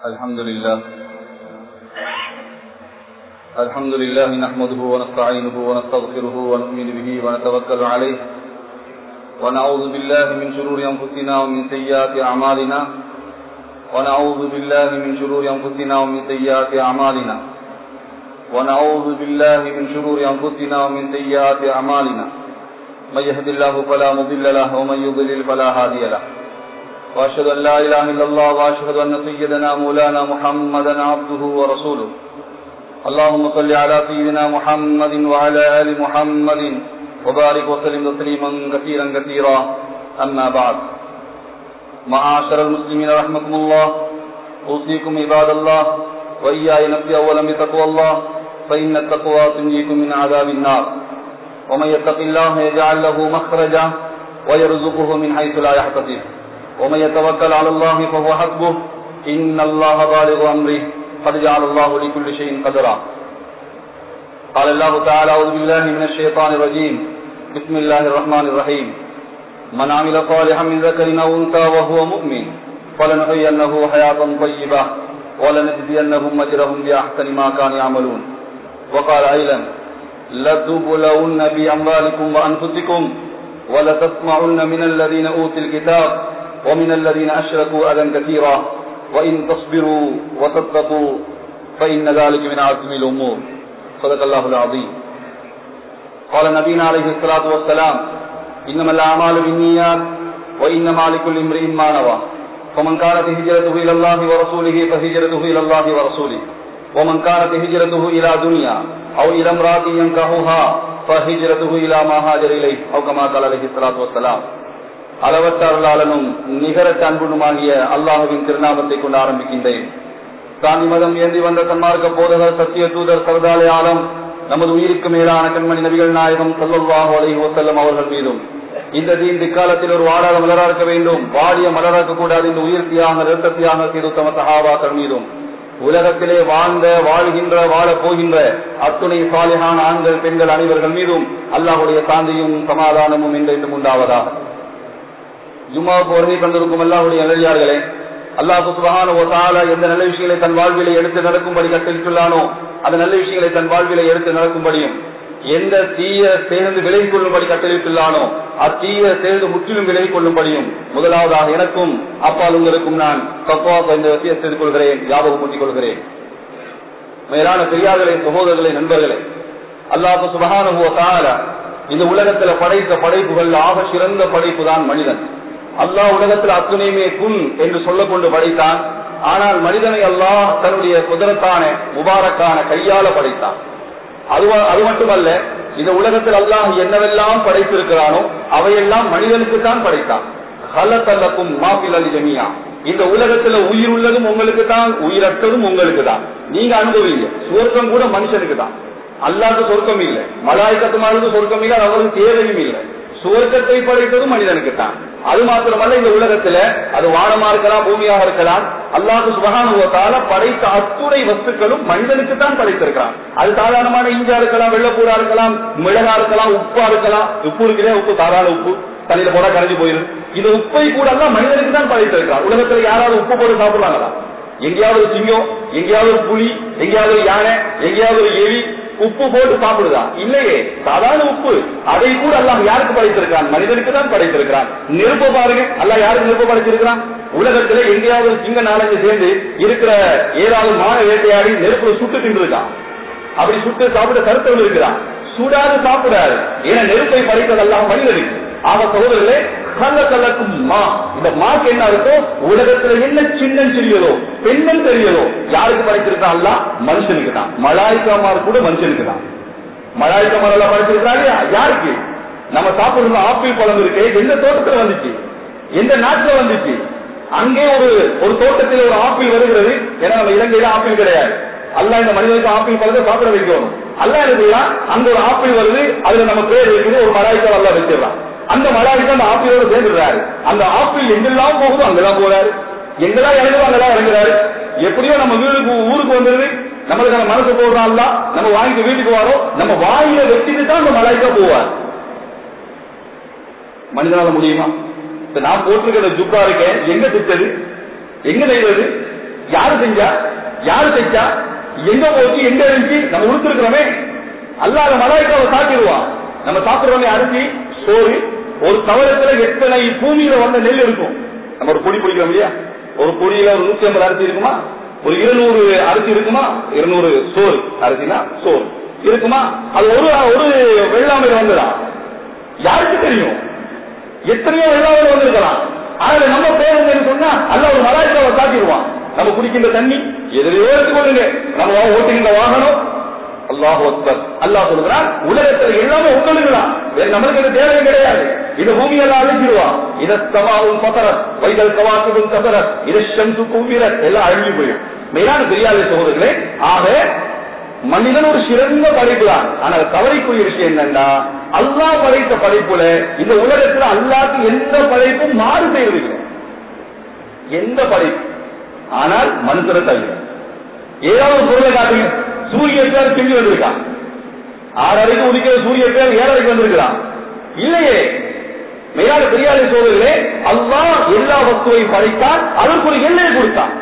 الحمد لله نحمده ونستعينه ونستغفره ونؤمن به ونتوكل عليه ونعوذ بالله من شرور أنفسنا ومن سيئات أعمالنا ونعوذ بالله من شرور أنفسنا ومن سيئات أعمالنا ونعوذ بالله من شرور أنفسنا ومن سيئات أعمالنا من يهد الله فلا مضل له ومن يضلل فلا هادي له وأشهد أن لا إله إلا الله وأشهد أن سيدنا مولانا محمدا عبده ورسوله اللهم صل على سيدنا محمد وعلى آل محمد وبارك وسلم تسليما كثيرا كثيرا أما بعد معاشر المسلمين رحمكم الله أوصيكم عباد الله وإياي نفسي أولا بتقوى الله فإن التقوى تنجيكم من عذاب النار ومن يتق الله يجعل له مخرجا ويرزقه من حيث لا يحتسب ومن يتوكل على الله فهو حسبه إن الله بالغ أمره قد جعل الله لكل شيء قدرا قال الله تعالى أعوذ بالله من الشيطان الرجيم بسم الله الرحمن الرحيم من عمل صالحا من ذكر أو أنثى وهو مؤمن فلنحيينه حياة طيبة ولنجزينهم أجرهم بأحسن ما كانوا يعملون وقال أيضا لتبلون بأموالكم وأنفسكم ولتسمعن من الذين أوتوا الكتاب ومن الذين أشركوا أذى كثيرا وإن تصبروا وتتقوا فإن ذلك من عزم الأمور صدق الله العظيم. قال نبينا عليه الصلاة والسلام إنما الأعمال بالنيات وإنما لكل امرئ ما نوى فمن كانت هجرته إلى الله ورسوله فهجرته إلى الله ورسوله ومن كانت هجرته إلى دنيا أو إلى امرأة ينكحها فهجرته إلى ما هاجر إليه أو كما قال عليه الصلاة والسلام. அளவற்ற அருளாளனும் நிகரற்ற அன்புமாகிய அல்லாஹுவின் திருநாமத்தை கொண்டு ஆரம்பிக்கின்றேன். சாந்தி மதம் ஏந்தி வந்த சன்மார்க்க போதகர் சத்திய தூதர் சர்தாலே ஆலம் நமது உயிருக்கு மேலான கண்மணி நபிகள் நாயகம் ஸல்லல்லாஹு அலைஹி வஸல்லம் அவர்கள் மீதும் இந்த தீன் காலத்தில் ஒரு வாடாத மலராக்க வேண்டும், வாடிய மலராக்க கூடாது இந்த உயிர் தியாக நிறுத்த தியாக செய்து தம சஹாபாக்கள் மீதும் உலகத்திலே வாழ்ந்த வாழ்கின்ற வாழ போகின்ற அத்துணை சாலிஹான ஆண்கள் பெண்கள் அனைவர்கள் மீதும் அல்லாஹுடைய சாந்தியும் சமாதானமும் என்றென்றும் உண்டாவதாக. ஜும்மாவுக்கு வருகை தந்திருக்கும் அல்லாஹ்வுடைய நல்லடியார்களே, அல்லாஹ் சுப்ஹானஹு வ தஆலா எந்த நல்ல விஷயங்களை தன் வாழ்விலே எடுத்து நடக்கும்படி கட்டளையிட்டுள்ளானோ அந்த நல்ல விஷயங்களை தன் வாழ்விலே எடுத்து நடக்கும்படியும் எந்த தீய சேர்ந்து விலகிக் கொள்ளும்படி கட்டளையிட்டுள்ளானோ அத்தீய சேர்ந்து முற்றிலும் விலகிக் கொள்ளும்படியும் முதலாவதாக எனக்கும் அப்பால் உங்களுக்கும் நான் தக்வா என்ற வசியத்தை செய்து கொள்கிறேன், ஞாபகம் ஊட்டிக் கொள்கிறேன். மேலான பெரியார்களே, சகோதரர்களே, நண்பர்களே, அல்லாஹ் சுப்ஹானஹு வ தஆலா இந்த உலகத்துல படைத்த படைப்புகள் ஆக சிறந்த படைப்பு தான் மனிதன். அல்லாஹ் உலகத்தில் அத்துணையுமே குன் என்று சொல்ல கொண்டு படைத்தான். ஆனால் மனிதனை அல்லாஹ் தன்னுடைய குதிரத்தான முபாரக்கான கையால படைத்தான். அது மட்டுமல்ல, இந்த உலகத்தில் அல்லாஹ் என்னவெல்லாம் படைத்திருக்கிறானோ அவையெல்லாம் மனிதனுக்கு தான் படைத்தான். ஹலகலக்கும் மா ஃபில் அர்தி ஜமீஆ, இந்த உலகத்துல உயிர் உள்ளதும் உங்களுக்கு தான், உயிரற்றதும் உங்களுக்கு தான். நீங்க அனுபவிங்க. சொர்க்கம் கூட மனுஷனுக்கு தான், அல்லாஹ்வுக்கு சொர்க்கம் இல்லை. மலாயிகத்துமாருக்கு சொர்க்கம் இல்லை, அவருக்கு தேவையும் இல்லை. சுவர்க்கத்தை படைத்ததும் மனிதனுக்கு தான். அது மாத்திரமல்ல, இந்த உலகத்துல அது வானமா இருக்கலாம், பூமியாக இருக்கலாம், அல்லாஹ் சுப்ஹானஹு வ தஆலா படைத்த அத்துணை வஸ்துக்களும் மனிதனுக்கு தான் படைத்திருக்கிறான். அது சாதாரணமான இஞ்சா இருக்கலாம், வெள்ளப்பூரா இருக்கலாம், மிளகா இருக்கலாம், உப்பா இருக்கலாம். உப்பு இருக்குதே, உப்பு சாதாரண உப்பு தண்ணியில போட கரைஞ்சு போயிடும். இந்த உப்பை கூட எல்லாம் மனிதனுக்கு தான் படைத்திருக்கிறான். உலகத்துல யாராவது உப்பு போட்டு சாப்பிடுறாங்களா? எங்கேயாவது சிங்கம், எங்கேயாவது புலி, எங்கேயாவது யானை, எங்கேயாவது எலி உப்பு போட்டு சாப்பிடுதா? இல்லையே. சாதாரண உப்பு, அதை கூட அல்லாஹ் யாருக்கு படைத்திருக்கிறான்? மனிதனுக்கு தான் படைத்திருக்கிறான். நெருப்பு பாருங்க, அல்லாஹ் யாருக்கு நெருப்பு படைத்திருக்கிறான்? உலகத்துல எங்கேயாவது சிங்க நாலஞ்சு சேர்ந்து இருக்கிற ஏதாவது மான வேட்டையாடி நெருப்பு சுட்டு தின்றுருக்கான். அப்படி சுட்டு சாப்பிட கருத்தவன் இருக்கிறான். சுடாது சாப்பிடாது. ஏன்னா நெருப்பை படைத்ததெல்லாம் மனிதனுக்கு. ஆக சகோதரர்களே, கல்லக்கும் மா, இந்த மாக்கு என்ன இருக்கோ உலகத்துல என்ன சின்ன சிறியதோ பெண்ணும் தெரியதோ யாருக்கு படைத்திருக்கான்? அல்லாஹ் மனுஷனுக்கு தான். மலாயிகாமார் கூட மனுஷனுக்கு தான். மலாயிகாமார் எல்லாம் படைத்திருக்கிறாங்க யாருக்கு? நம்ம சாப்பிடுற ஆப்பிள் பழம் இருக்கு, எந்த தோட்டத்துல வந்துச்சு? எந்த நாட்டுல வந்துச்சு? அங்கே ஒரு தோட்டத்தில் ஒரு ஆப்பிள் வருகிறது. ஏன்னா நம்ம இலங்கையில ஆப்பிள் கிடையாது. அல்லாஹ் இந்த மனிதனுக்கு ஆப்பிள் பழத்தை சாப்பிட வைக்கணும். அல்லாஹ் என்ன செய்யலாம்? அங்க ஒரு ஆப்பிள் வருது, அதுல நம்ம பேர் இருக்குது, ஒரு மலாயிகா அல்லாஹ் வச்சிடலாம். அந்த மலாயிகா அந்த ஆப்பிளோட சேர்ந்துடுறாரு. அந்த ஆப்பிள் எங்கெல்லாம் போகுதோ அங்கெல்லாம் போறாரு, எங்கெல்லாம் இறங்குதோ அங்கெல்லாம் இறங்குறாரு. எப்படியோ நம்ம ஊருக்கு வந்துருது, நம்மளுக்கு நம்ம மனசு போடுறாங்களா, நம்ம வாங்கிட்டு வீட்டுக்கு வரோம், நம்ம வாயில வச்சுட்டு தான் அந்த மலாயிகா போவார். மனிதனால முடியுமா? நான் போட்டிருக்கிற ஜுப்பா இருக்கேன், எங்க திட்டது, எங்க நெய்வது? யாரு செஞ்சா, யாரு செஞ்சா, எங்க போச்சு, எங்க இருந்துச்சு, நம்ம உடுத்திருக்கிறோமே. அல்லாத மலாய்க்காவை சாப்பிடுவான். நம்ம சாப்பிடுறோமே அரிசி சோறு, ஒரு தவறத்துல எத்தனை பூமியில வந்த நெல் இருக்கும். நம்ம ஒரு பொடி பிடிக்கிறோம் இல்லையா, ஒரு பொடியில ஒரு 150 அரிசி இருக்குமா, ஒரு 200 அரிசி இருக்குமா, 200 சோறு அரிசினா சோறு இருக்குமா, அது ஒரு வெள்ளாமையில வந்துடா. யாருக்கு தெரியும்? எத்தனையோ வெள்ளாமையில வந்திருக்கலாம். ஆனா நம்ம பேருந்து சொன்னா அல்ல ஒரு மலாய்க்காவை சாப்பிடுவான். நம்ம குடிக்கின்ற தண்ணி எதிரையோ எடுத்துக்கொள்ளுங்க, நம்ம ஓட்டுகின்ற வாகனம். அல்லாஹ் அக்பர். அல்லாஹ் சொல்கிறான், உலகத்தில் எல்லாமே உங்களுக்கு நம்மளுக்கு இது தேவை கிடையாது. இந்த பூமியெல்லாம் அழிச்சிருவான். இத சமாவும் பதரத் வைதல் கவாசும் கபரத் இத ஷம்சு குவிரத் எல்லாம் அழிஞ்சு போயிடும். மேலான பெரியாரை சகோதரர்களே, ஆக மனிதன் ஒரு சிறந்த படைப்பு தான். ஆனால் கவலைக்குரிய விஷயம் என்னன்னா, அல்லாஹ் படைத்த படைப்புல இந்த உலகத்துல அல்லாஹ்க்கு எந்த படைப்பும் மாறு செய்வதில்லை, எந்த படைப்பு. ஆனால் மனுஷனை தவிர ஏதாவது பொருளை காட்டுங்க. சூரிய பேர் செஞ்சு வந்திருக்கான், 6:30 உதிக்கிற சூரிய பேர் 7:30 வந்திருக்கிறான் இல்லையே. மேலான பெரியாரை சோதர்களே, அல்லாஹ் எல்லா வஸ்துவையும் படைத்தான், அதற்கு ஒரு எல்லையை கொடுத்தான்.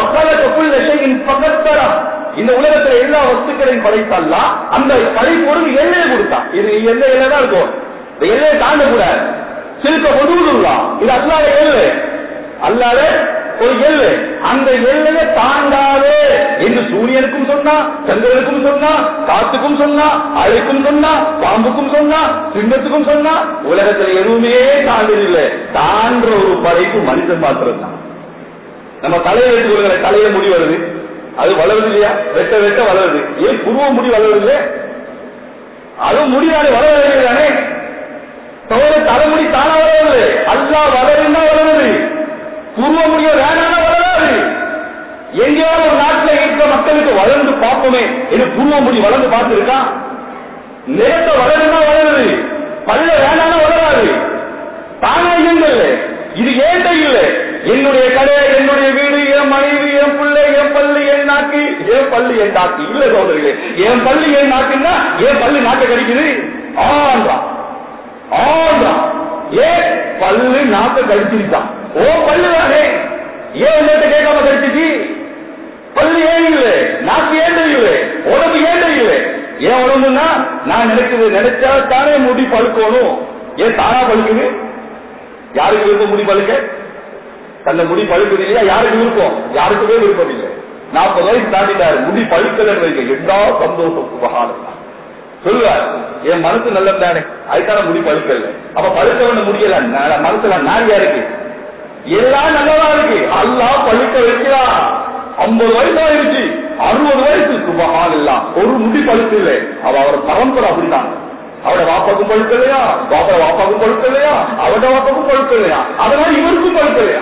இந்த உலகத்தில் எல்லா வஸ்துக்களையும் படைத்தல்லா அந்த படைப்பொருள் எல்லையை கொடுத்தான். இது எந்த எல்லை தான் இருக்கும், இந்த எல்லையை தாண்டக்கூடாது. சிறுக்க பொதுவுலாம் இது அல்லாத எல்லை, அல்லாத ஒரு எல்லை. அந்த எல்லையை தாண்டாதே என்று சூரியனுக்கும் சொன்னா, சந்திரனுக்கும் சொன்னா, காத்துக்கும் சொன்னா, அழைக்கும் சொன்னா, பாம்புக்கும் சொன்னா, சிங்கத்துக்கும் சொன்னா, உலகத்தில் எதுவுமே தாண்டதில்லை. தாண்ட ஒரு படைப்பு மனிதன் மாத்திரம் தான். நம்ம தலையை எடுத்துக்கொள்கிற தலையில முடி வருது, அது வளருது இல்லையா, வெட்ட வெட்ட வளருது. ஏன் புருவ முடி வளருது? அது முடியாத வளரவே தானே. தலைமுடி தானா வளருது, அல்லா வளருன்னா வளருது. புருவ முடிய வேணான வளராது. எங்கேயாவது ஒரு நாட்டில் இருக்கிற மக்களுக்கு வளர்ந்து பார்ப்போமே என்று புருவ முடி வளர்ந்து பார்த்திருக்கா? நிலத்தை வளருன்னா வளருது, பல்ல வேணான வளராது. தானா இயங்கல்ல, இது ஏண்ட இல்லை. என்னுடைய கடை, என்னுடைய வீடு, என் மனைவி, என் பிள்ளை, என் பள்ளி, என் நாக்கு, என் பள்ளி என் நாக்கு இல்ல சோதரிகளே. என் பள்ளி என் நாக்குன்னா என் பள்ளி நாட்டை கடிக்குது. ஆன்றான் ஆன்றான், ஏன் பல்லு நாட்டை கடிச்சிருக்கான். ஓ பல்லு தானே, ஏன் உங்கள்கிட்ட கேட்காம கடிச்சிச்சு? பல்லு ஏன் இல்லை, நாக்கு ஏண்ட இல்லை, உடம்பு ஏண்ட இல்லை. ஏன் உடம்புன்னா நான் நினைச்சா தானே முடி பழுக்கணும். ஏன் தானா பழுக்குது? யாருக்கு விருப்பம் முடி பழுக்க? தன்னை முடி பழுக்குது இல்லையா, யாருக்கு விருப்பம்? யாருக்குமே விருப்பம் இல்லை. 40 வயசு தாண்டிட்டாரு, முடி பழுக்கலன்னு வைக்க எல்லா சந்தோஷம் சுபகாலம் சொல்லுவார். என் மனசு நல்லது தானே, அதுக்கான முடி பழுக்கல. அப்ப பழுக்க முடியல, மனசுல நாரியா இருக்கு, எல்லாம் நல்லதா இருக்கு. அல்லாஹ் பழுக்க வைக்கிறான். 50 வயசு ஆயிடுச்சு, 60 வயசு சுபகால் எல்லாம் ஒரு முடி பழுக்க இல்லை. அவர் பரம்பரை அப்படிதான். அவட வாப்பாக்கும் பழுக்கலையா, பாப்பா வாப்பாக்கும் பழுக்கலையா, அவட வாப்பாக்கும் பழுக்கலையா, அதனால இவருக்கும் பழுக்கலையா.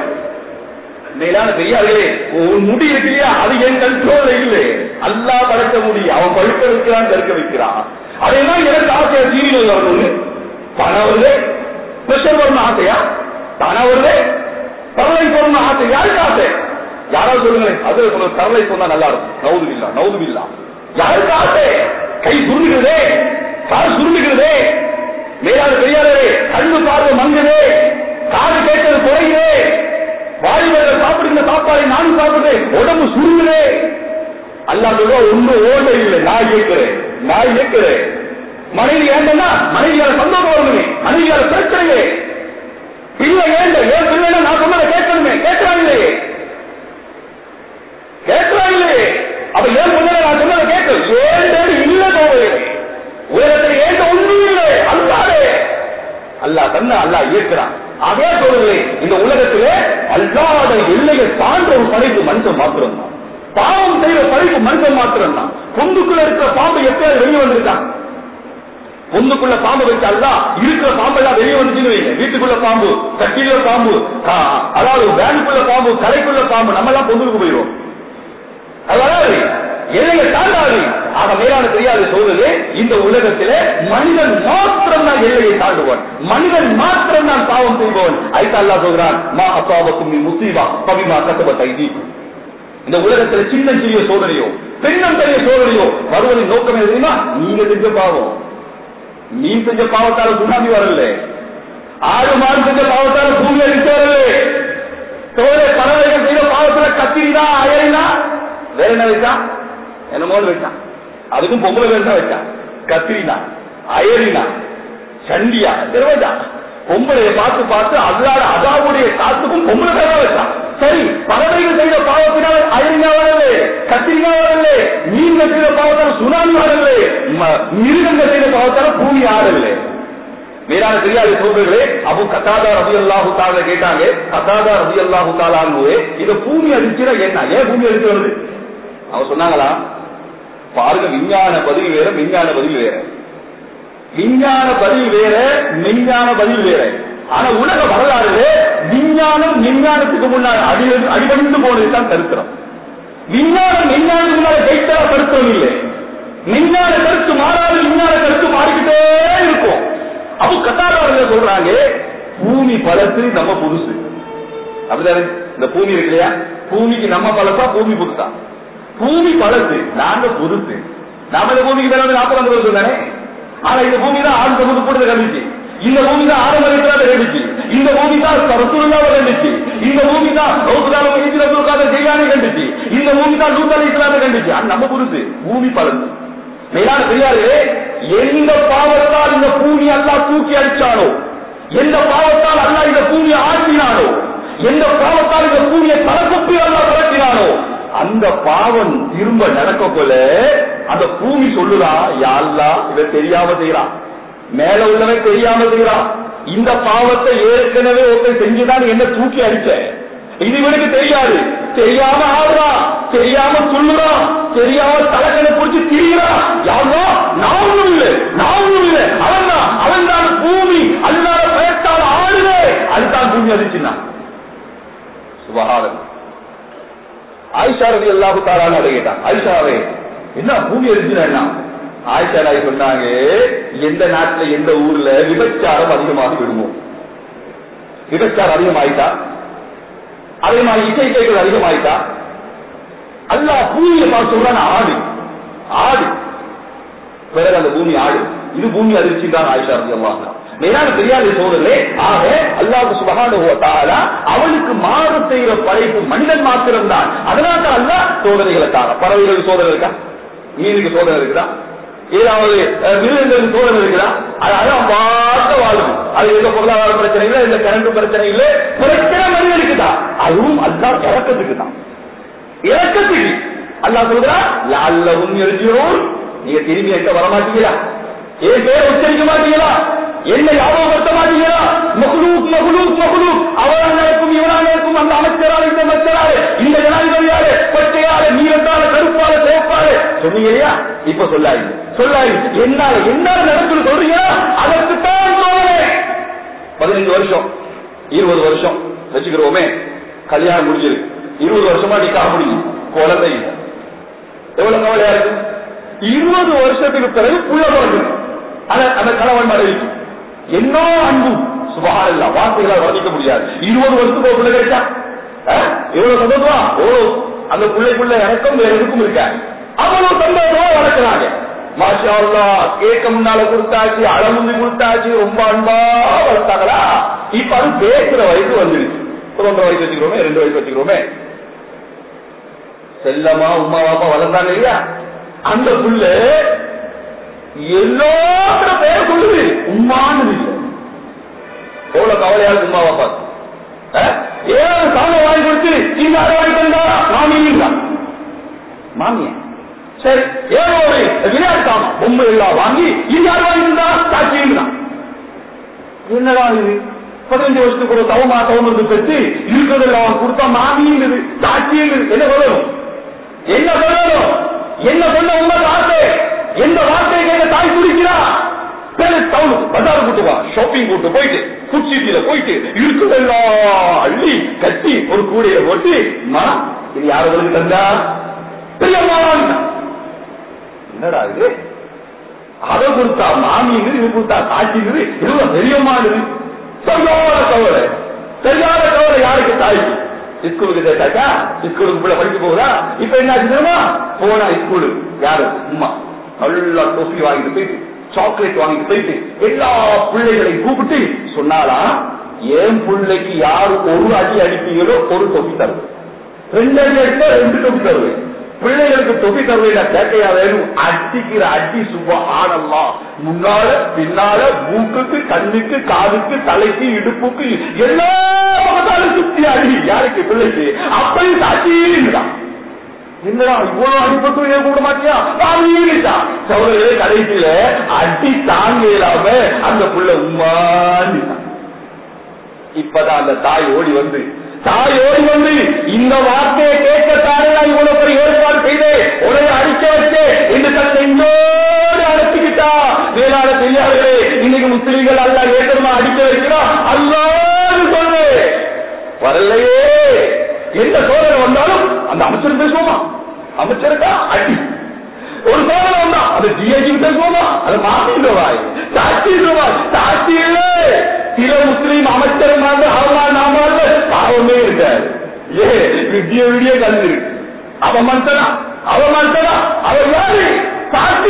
மேலான பெரியார்களே, ஒரு முடி இருக்கு இல்லையா, அது என் கண்ட்ரோல்ல இல்லை. அல்லாஹ் படைத்த முடி, அவன் பழுக்க வைக்கிறான், கற்க வைக்கிறான். அதெல்லாம் எனக்கு ஆசையா சீரியல் வரணும்னு பணம் வருது, பிரஷர் வரணும் ஆசையா, தானா வருது, தரலை போடணும் ஆசை. யாருக்கு ஆசை? யாராவது சொல்லுங்களேன், அது தரலை சொன்னா நல்லா இருக்கும். நவுதுபில்லா நவுதுபில்லா. யாருக்கு ஆசை? கை சுருங்குகிறதே, கால் சுருங்குகிறதே. மேலான பெரியாரே, கண்ணு பார்வை மங்குதே, காது கேட்கறது குறையுதே, வாலிபர்கள் சாப்பிடுகிற சாப்பாடு நானும் சாப்பிடுறேன், உடம்பு சுருங்குதே. அல்லாஹ் சொல்ல ஒன்றும் ஓட இல்லை, நான் கேட்கிறேன், நான் கேட்கிறேன். மனைவி ஏண்டா, மனைவியால சந்தோஷம் வரணுமே, மனைவியால பிரச்சனையே. பிள்ளை ஏண்ட, ஏன் பிள்ளைன்னா நான் சொன்னதை கேட்கணுமே, கேட்கிறாங்களே கேட்கிறாங்களே. அப்ப ஏன் முன்னாடி நான் சொன்னதை கேட்க ஏண்டது இல்லை. தோழரே, உலகத்தில் ஏண்ட ஒன்றும் இல்லை, அல்லாதே. அல்லாஹ் தன்ன அல்லாஹ் இயக்கிறான். அதே சொல்லுங்களே, இந்த உலகத்திலே அல்லாத எல்லையை தாண்ட ஒரு படைப்பு மனுஷன் மாத்திரம் தான். பாவம் செய்த படைப்பு மனுஷன் மாத்திரம் தான். பொந்துக்குள்ள இருக்கிற பாம்பு எப்பயாவது வெளியே வந்திருக்கான்? பொந்துக்குள்ள பாம்பு வச்சால இருக்கிற பாம்பெல்லாம் வெளியே வந்துச்சுன்னு வைங்க. வீட்டுக்குள்ள பாம்பு, கட்டில பாம்பு, அதாவது வேனுக்குள்ள பாம்பு, கரைக்குள்ள பாம்பு, நம்ம எல்லாம் பொந்துக்கு போயிடும். அதாவது எல்லையை தாண்டாது. ஆக மேலான தெரியாது சொல்றது, இந்த உலகத்திலே மனிதன் மாத்திரம் தான் எல்லையை தாண்டுவான், மனிதன் மாத்திரம் தான் பாவம் செய்பவன். ஐசா அல்லாஹ் சொல்கிறான், மா அசாவக்கும் நீ முசீபா பபிமா கசபத் ஐதீக்கும். இந்த உலகத்துல சின்ன சிறிய சோதனையோ பெண்ணம் பெரிய சோதனையோ வருவதின் நோக்கம் எதுனா, நீங்க செஞ்ச பாவம். நீ செஞ்ச பாவத்தால சுனாமி வரல, ஆறு மாதம் செஞ்ச பாவத்தால பூமி அடிச்சு வரல, பறவைகள் செய்த பாவத்துல கத்திரிதான் அயரினா வேற என்ன வச்சான், என்னமோன்னு வச்சான். அதுக்கும் பொம்பளை பேர் தான் வச்சான். கத்திரினா அயரினா சண்டியா தெரிவச்சான். பொம்பளையை பார்த்து பார்த்து அல்லாத அதாவுடைய காத்துக்கும் பொம்பளை பேர் தான் வச்சான். சரி, பறவைகள் செய்த பாவத்தினால் அயரினா வரல, கத்திரினா வரல, மீன்கள் செய்த பாவத்தால் சுனாமி வரல, மிருகங்கள் செய்த பாவத்தால் பூமி ஆடவில்லை. மேலான தெரியாத சோதர்களே, அபு கத்தாதா ரலியல்லாஹு தஆலா கேட்டாங்க, கத்தாதா ரலியல்லாஹு தஆலா இந்த பூமி அடிச்சுனா என்ன, ஏன் பூமி அடிச்சு வருது? அவங்க சொன்னாங்களா, பாருங்க, விஞ்ஞான பதில் வேற, விஞ்ஞான பதில் வேற. விஞ்ஞான பதில் வேற, மெஞ்ஞான பதில் வேற. ஆனா உலக வரலாறு விஞ்ஞானம் விஞ்ஞானத்துக்கு முன்னால் அடிபணிந்து போனதுதான் சரித்திரம். விஞ்ஞானம் விஞ்ஞானத்துக்கு முன்னால் ஜெயித்தா சரித்திரம் இல்லை. விஞ்ஞான கருத்து மாறாது, விஞ்ஞான கருத்து மாறிக்கிட்டே இருக்கும். அப்போ கத்தாதாரர்கள் சொல்றாங்க, பூமி பழசு நம்ம புதுசு. அப்படிதானே? இந்த பூமி இருக்கு இல்லையா, பூமிக்கு நம்ம பழசா பூமி புதுசா? பூமி பழசு, நாங்க புதுசு. நாம இந்த பூமிக்கு மேல 40 வருஷம் தானே. ஆனா இந்த பூமி தான் ஆண் சமூக கூட்டத்தை கண்டிச்சு, இந்த பூமி தான் ஆரம்பத்தில் கண்டிச்சு, இந்த பூமி தான் ரசூலுல்லாஹ் கண்டிச்சு, இந்த பூமி தான் ஜெயிலானை கண்டிச்சு, இந்த பூமி தான் லூத் அலைஹிஸ்ஸலாம் கண்டிச்சு. நம்ம புதுசு, பூமி பழசு. மேலான பெரியாரே, எந்த பாவத்தால் இந்த பூமி அல்லாஹ் தூக்கி அடிச்சானோ, எந்த பாவத்தால் அல்லாஹ் இந்த பூமியை ஆட்டினானோ, எந்த பாவத்தால் இந்த பூமியை தலக்குப்பி அல்லாஹ் பரட்டினானோ, அந்த பாவம் திரும்ப நடக்க போல அந்த பூமி சொல்லுறா, யா அல்லாஹ் இவன் தெரியாம செய்யறான், மேல உள்ளவன் தெரியாம செய்யறான், இந்த பாவத்தை ஏற்கனவே ஒருத்தன் செஞ்சுதான் என்ன தூக்கி அடிச்ச, இது இவனுக்கு தெரியாது, தெரியாம ஆடுறான், தெரியாம சொல்லுறான், தெரியாம தலைக்கணை பிடிச்சி திரிகிறான். யாரோ நான் ஒண்ணும் இல்லை, நான் ஒண்ணும் இல்லை, அவன் தான் பூமி அல்லாத பயத்தால் ஆடுதே, அதுதான் பூமி அடிச்சுன்னா. சுபஹானல்லாஹ். ஆயிஷா ரலியல்லாஹு தஆலா கேட்டான், ஆயிஷாவே என்ன பூமி அடிச்சுனா? ஆயிஷா நாய் சொன்னாங்க, எந்த நாட்டுல எந்த ஊர்ல விபச்சாரம் அதிகமாக விடுவோம், விபச்சாரம் அதிகமாயிட்டா, அதே மாதிரி இசை கைகள் அதிகமாயிட்டா, அல்லாஹ் பூமியை பார்த்து சொல்றான் ஆடு ஆடு, பிறகு அந்த பூமி ஆடு. இது பூமி அதிர்ச்சி தான் ஆயிஷா ரலியல்லாஹு தஆலா. மேலான பெரியாரை சோதரே, ஆக அல்லாஹ் சுப்ஹானஹு வ தஆலா அவனுக்கு மாறு செய்கிற படைப்பு மனிதன் மாத்திரம் தான். அதனால தான் அல்லாஹ் சோதனைகளுக்காக, பறவைகளுக்கு சோதனை இருக்கா, மீனுக்கு சோதனை இருக்குதா, ஏதாவது மிருகங்களுக்கு சோதனை இருக்குதா, அதான் பார்த்த வாழும். அது எந்த பொருளாதார பிரச்சனை இல்லை, எந்த கரண்ட் பிரச்சனை இல்லை, பிரச்சனை மனிதனுக்கு தான். அதுவும் அல்லாஹ் இறக்கத்துக்கு தான், இறக்கத்துக்கு. அல்லாஹ் சொல்றா, லஅல்லஹும் யர்ஜிஊன், நீங்க திரும்பி எங்க வரமாட்டீங்களா, ஏன் பேரை உச்சரிக்க மாட்டீங்களா, என்ன ஞாபகப்படுத்த மாட்டீங்களா, மஹ்லூக் மஹ்லூக் மஹ்லூக், அவராலும் இவராலும் அந்த அமைச்சரால் இந்த அமைச்சரால் இந்த ஜனாதிபதியாரு பச்சையாரு நீரத்தால கருப்பால சேப்பாரு சொன்னீங்க இல்லையா, இப்ப சொல்லாது சொல்லாது என்னால என்னால நடக்குன்னு சொல்றீங்க. அதற்குத்தான் சோதனை. 15 வருஷம் 20 வருஷம் வச்சுக்கிறோமே, கல்யாணம் முடிஞ்சிருக்கு, 20 வருஷமா நிக்காஹ் முடிஞ்சு, குழந்தை இல்லை, எவ்வளவு கவலையா இருக்கு. 20 வருஷத்துக்கு பிறகு புள்ள பிறகு அந்த கணவன் மனைவிக்கு என்ன அன்பு, சுபஹானல்லாஹ், வார்த்தைகளால் வர்ணிக்க முடியாது. 20 வருஷத்துக்கு ஒரு பிள்ளை கிடைச்சா எவ்வளவு சந்தோஷமா, அந்த பிள்ளைக்குள்ள எனக்கும் வேற எதுக்கும் இருக்க, அவ்வளவு சந்தோஷமா வளர்க்கிறாங்க. மாஷா அல்லாஹ், கேட்க முன்னால கொடுத்தாச்சு, அளமுந்தி கொடுத்தாச்சு, ரொம்ப அன்பா வளர்த்தாங்களா. இப்ப அது பேசுற வயசு வந்துருச்சு. 1.5 வயசு வச்சுக்கிறோமே, 2 வயசு வச்சுக்கிறோமே, செல்லமா உமா பாப்பா வளர்ந்தாங்க இல்லையா, அந்த புள்ள எல்லாத்துல பேர் சொல்லுது, உமான்னு இல்லை. எவ்வளவு கவலையாளர் உமா பாப்பா, ஏன் சாம வாங்கி கொடுத்து இந்த அரை வாங்கி தந்தா மாமியா, மாமியா சரி, ஏதோ ஒரு விளையாட்டு சாமான் பொம்மை எல்லாம் வாங்கி இந்த அரை வாங்கி தந்தா சாட்சிதான். என்னடா இது, 15 வருஷத்துக்கு ஒரு தவமா தவம் பெற்று இருக்கிறதெல்லாம் கொடுத்தா மாமியுங்குது, சாட்சியுங்குது. என்ன சொல்லணும், என்ன சொல்லணும், என்ன சொல்ல உங்களுக்கு ஆசை, எந்த வார்த்தையை கேட்க தாய் குடிக்கிறா, டவுனுக்கு பஜார் கூட்டு வா, ஷாப்பிங் கூட்டு போயிட்டு ஃபுட் சிட்டியில போயிட்டு இருக்குதெல்லாம் அள்ளி கட்டி ஒரு கூடையில போட்டு, இது யாருக்கு தந்தா, பெரியம்மா என்னடா இது, அதை கொடுத்தா மாமிங்குது, இது கொடுத்தா சாட்சிங்குது, இது பெரியம்மாங்குது. சரியான கவலை, சரியான கவலை யாருக்கு, தாய்க்கு. ஸ்கூலுக்கு சேர்த்தாச்சா, ஸ்கூலுக்கு பிள்ளை படிக்க போகுதா, இப்ப என்ன தெரியுமா, போனா ஸ்கூலு யாரு அம்மா நல்லா டோஃபி வாங்கிட்டு போயிட்டு, சாக்லேட் வாங்கிட்டு போயிட்டு எல்லா பிள்ளைகளையும் கூப்பிட்டு சொன்னாலா, என் பிள்ளைக்கு யாரு ஒரு அடி அடிப்பீங்களோ ஒரு டோஃபி தரும், 2 அடி எடுத்தா 2 தொப்பி தருவேன். பிள்ளைகளுக்கு தொப்பி தருவேன் கேட்கையா வேணும். அடிக்கிற அடி சுப்ஹானல்லாஹ். முன்னால பின்னால மூக்குக்கு கண்ணுக்கு காதுக்கு தலைக்கு இடுப்புக்கு எல்லா பக்கத்தாலும் சுத்தி அடி. யாருக்கு? பிள்ளைக்கு. அப்படி சாட்சிதான். என்னடா இவ்வளவு அடிப்பட்டு கூட மாட்டியா சோழர்களே. கடைசியில அடி தாங்க இல்லாம அந்த புள்ள உமாண்டிதான். இப்பதான் அந்த தாய் ஓடி வந்து இந்த வார்த்தையை கேட்கத்தானே நான் இவ்வளவு பெரிய ஏற்பாடு செய்தேன், உடைய அடிக்க வச்சேன் என்று தன் நெஞ்சோடு அழைச்சிக்கிட்டா. வேளாண் பெரியார்களே, இன்னைக்கு முஸ்லிம்கள் அல்ல ஏற்றமா அடிக்க வைக்கிறோம் அல்லான்னு சொல்லு வரலையே. எந்த சோதனை வந்தாலும் அந்த அமைச்சர் பேசுவோமா? அமைச்சருக்கா அடி. ஒரு சோதனை வந்தா அது ஜிஎஸ்டி பேசுவோமா? அதை மாத்திடுவாய். சாட்சி இல்லை. சில முஸ்லீம் அமைச்சர் பாவமே இருக்காது. வீடியோ கலந்து அவன் மனுஷனா அவர் யாரு? சாட்சி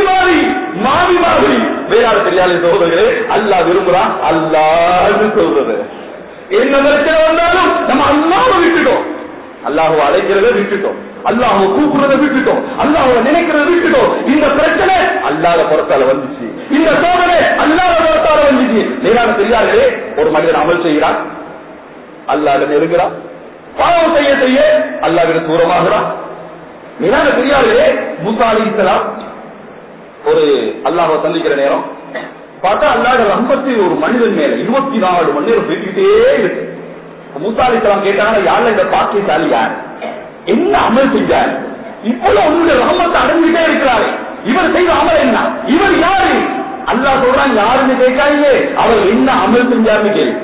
மாதிரி வேளாண் தெரியாத சோதனைகளே. அல்லா விரும்புறான் அல்லான்னு சொல்றது. என்ன பிரச்சனை வந்தாலும் நம்ம அல்லாஹ்வை விட்டுட்டோம், அல்லாஹ்வை அழைக்கிறத விட்டுட்டோம், அல்லாஹ்வை கூப்பிடுறத விட்டுட்டோம், அல்லாஹ்வை நினைக்கிறத விட்டுட்டோம். இந்த பிரச்சனை அல்லாஹ்வை பொறுத்தால வந்துச்சு, இந்த சோதனை அல்லாஹ்வை பொறுத்தால வந்துச்சு. வேளாண் தெரியாதே ஒரு மனிதன் அமல் செய்கிறான், அல்லாஹ்வை நெருங்குறான், பாவம் செய்ய அல்லாஹ்விட தூரமாகிறான். வேளாண் தெரியாதே மூசா அலைஹிஸ்ஸலாம் ஒரு அல்லாஹ்வை சந்திக்கிற நேரம் பார்த்தா அல்லாஹ் ரஹ்மத்து ஒரு மனிதன் மேல 24 மணி நேரம் பேசிக்கிட்டே இருக்கு. மூசா அலைஹிஸ்ஸலாம் கேட்டாங்க, யாரு இந்த பாக்கியசாலி யார்? என்ன அமல் செஞ்சார்? இப்போது உங்களுடைய ரஹ்மத்தை அடைஞ்சிட்டே இருக்கிறாரு. இவர் செய்த அமல் என்ன? இவர் யாரு? அல்லாஹ் சொல்றான் யாருன்னு கேட்காதீங்க, அவர் என்ன அமல் செஞ்சாருன்னு கேள்வி.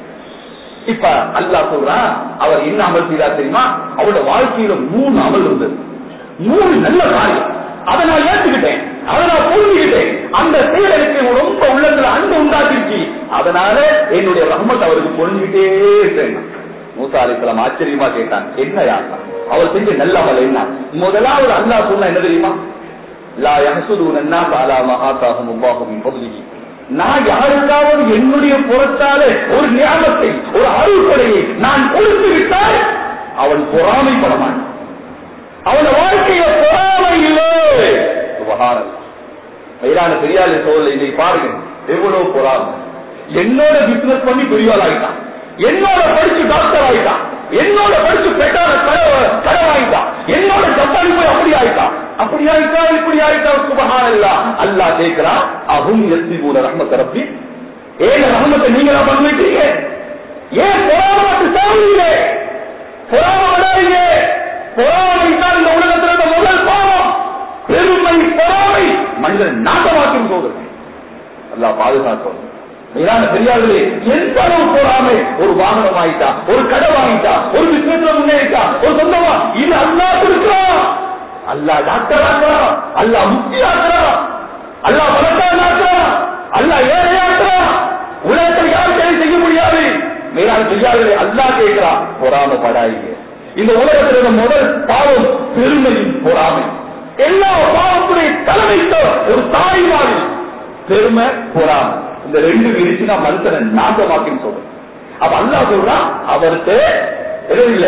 இப்ப அல்லாஹ் சொல்றான் அவர் என்ன அமல் செய்தார் தெரியுமா? அவருடைய வாழ்க்கையில 3 அமல் இருந்தது, 3 நல்ல காரியம். அதை நான் ஏற்றுக்கிட்டேன், அதை நான் புரிஞ்சுக்கிட்டேன். அந்த செயல் எனக்கு ரொம்ப உள்ளத்துல அன்பு உண்டாக்கிடுச்சு. அதனால என்னுடைய ரஹ்மத் அவருக்கு பொழிஞ்சுக்கிட்டே இருக்கேன். மூசா அலைஹிஸ்ஸலாம் ஆச்சரியமா கேட்டான், என்ன யாருன்னா அவர் செஞ்ச நல்ல அமல் என்ன? முதலாவது அல்லாஹ் சொன்னா என்ன தெரியுமா? லா யஹ்சுதுன الناس على ما آتاهم الله من فضله. நான் யாருக்காவது என்னுடைய புறத்தாலே ஒரு நியாமத்தை, ஒரு அருள்கொடையை நான் கொடுத்து விட்டால் அவன் பொறாமைப்பட மாட்டான். அவன வாழ்க்கைய பொறாமை இல்லை. சுப்ஹானல்லாஹ். வைரான பெரியாளை சோழ இதை பாருங்க, எவ்வளவு பொறாமை. என்னோட பிசினஸ் பண்ணி பெரியாள் ஆகிட்டான், என்னோட படிச்சு டாக்டர் ஆகிட்டான், என்னோட படிச்சு பெட்டான கடவாயிட்டான், என்னோட ஜப்பானி போய் அப்படி ஆயிட்டான், அப்படி ஆயிட்டா இப்படி ஆயிட்டா. சுப்ஹானல்லாஹ். அல்லாஹ் கேட்கிறான், அஹும் யஸ்திபூன ரஹ்மத் ரப்பி. ஏன் ரஹ்மத்தை நீங்களா பண்ணிட்டீங்க? ஏன் பொறாமத்து சாவுறீங்க? பொறாம விடாதீங்க. பொறாமை தான் இந்த உலகத்திலிருந்த முதல் பாவம். பெருமை, பொறாமை மனிதன் நாட்டமாக்கும் போகிறது. அல்லாஹ் பாதுகாக்கும். தெரியாதே எந்த அளவு பொறாமை. ஒரு வாகனம் ஆயிட்டா, ஒரு கடை வாங்கிட்டா, ஒரு பிசினஸ்ல முன்னேறிட்டா, ஒரு சொந்தமா, இது அல்லாஹ் கொடுக்கிறான். அல்லாஹ் டாக்டர் ஆக்குறான், அல்லாஹ் முக்தி ஆக்குறான், அல்லாஹ் பணக்காரன் ஆக்குறான், அல்லாஹ் ஏழை ஆக்குறான். உலகத்தில் யாரும் சரி செய்ய முடியாது. மேலான தெரியாதே அல்லாஹ் கேட்கிறான், பொறாமப்படாதீங்க. இந்த உலகத்தில் முதல் பாவம் பெருமையின் பொறாமை. எல்லா பாவத்துடைய தலைமைக்கு ஒரு தாய் மாதிரி பெருமை, பொறாமை. இந்த 2 விரிச்சுனா மனுஷனை நாசமாக்கின்னு சொல்றேன். அப்ப அல்லாஹ் சொல்றான் அவருக்கு இல்லை,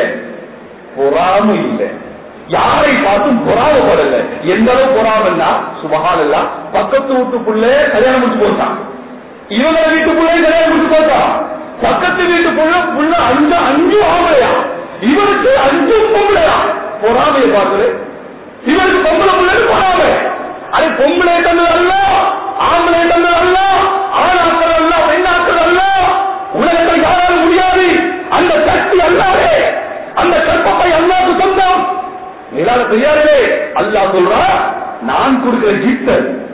பொறாமை இல்லை. யாரை பார்த்தும் பொறாமப்படல. எந்த அளவு பொறாமன்னா சுபஹானல்லாஹ், பக்கத்து வீட்டுக்குள்ள கல்யாணம் முடிச்சு போட்டான், இவங்க வீட்டுக்குள்ளே கல்யாணம் முடிச்சு போட்டான், பக்கத்து வீட்டுக்குள்ள 5 ஆம்பளையா, இவருக்கு 5 பொம்பளையா. பொறாமையை பார்த்து இவருக்கு பொம்பளை பிள்ளை பொறாமை. அது பொம்பளை தந்தது அல்ல, ஆம்பளை தந்தது அல்ல, ஆணாக்கள் அல்ல, பெண்ணாக்கள் அல்ல. உலகத்தில் யாராலும் முடியாது. அந்த சக்தி அல்லாதே, அந்த கற்பப்பை அல்லாஹ்வுக்கு சொந்தம். மேலான பெரியார்களே, அல்லாஹ் சொல்றா நான் கொடுக்கிற கிஃப்ட்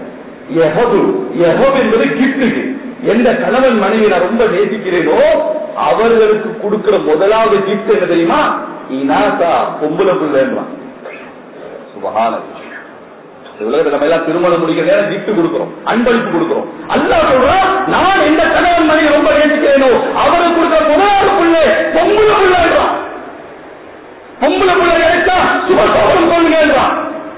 என்பது கிஃப்ட். எந்த கணவன் மனைவி நான் ரொம்ப நேசிக்கிறேனோ அவர்களுக்கு கொடுக்கிற முதலாவது கிஃப்ட் என்ன தெரியுமா? இனாசா, பொம்பளை பிள்ளைன்றான். சுபஹானல்லாஹ். உலகத்துல நம்ம எல்லாம் திருமணம் முடிக்கிற நேரம் கிஃப்ட் கொடுக்கிறோம், அன்பளிப்பு கொடுக்கிறோம். அல்லாஹ் சொல்றான் நான் எந்த கணவன் மனைவி ரொம்ப நேசிக்கிறேனோ அவருக்கு கொடுக்கிற முதலாவது பிள்ளை பொம்பளை பிள்ளைன்றான். பொம்பளை பிள்ளை கிடைச்சா சுபசோபம் சொல்லுங்கன்றான்.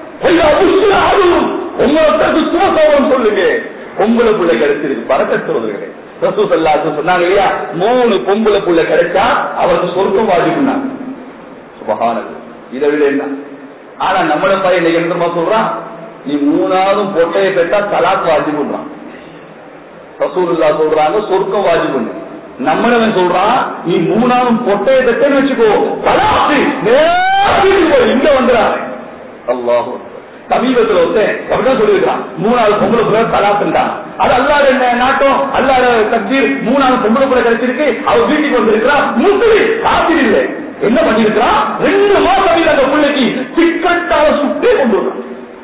உங்களுக்கு சுபசோபம் சொல்லுங்க. பொம்பளை பிள்ளை கிடைச்சிருக்கு, பரக்கத் சோதர்களே. ரசூல் ஸல்லல்லாஹு அலைஹி வஸல்லம் சொன்னாங்க இல்லையா, 3 பொம்பளை பிள்ளை கிடைச்சா அவருக்கு சொர்க்கம் வாஜிப்னாங்க. சுபஹானல்லாஹ். இதை விட என்ன? ஆனா நம்மள பையன் என்னமா சொல்றான், நீ 3வது பொட்டையை பெற்றா தலாக் வாஜிபுன்றான். ரசூலுல்லாஹ் சொல்றாங்க சொர்க்கம் வாஜிபுன்னு. நம்மளவன் சொல்றான் நீ 3வது பொட்டையை பெற்றன்னு வச்சுக்கோ தலாக்கு இங்க வந்துறாரு. அல்லாஹ் சமீபத்தில் அப்படிதான் சொல்லியிருக்கான் 3வது பொம்பளை பிள்ளை தலாக்குண்டா. அது அல்லாத என்ன நாட்டம், அல்லாத தக்தீர். 3வது பொம்பளை பிள்ளை கிடைச்சிருக்கு, அவ வீட்டுக்கு வந்திருக்கிறா, முஸ்லிம் காபிர் இல்லை. என்ன பண்ணிருக்கிறான், 2 மாசம் அந்த பிள்ளைக்கு சிக்கட்டாக சுட்டே கொண்டு வரான்.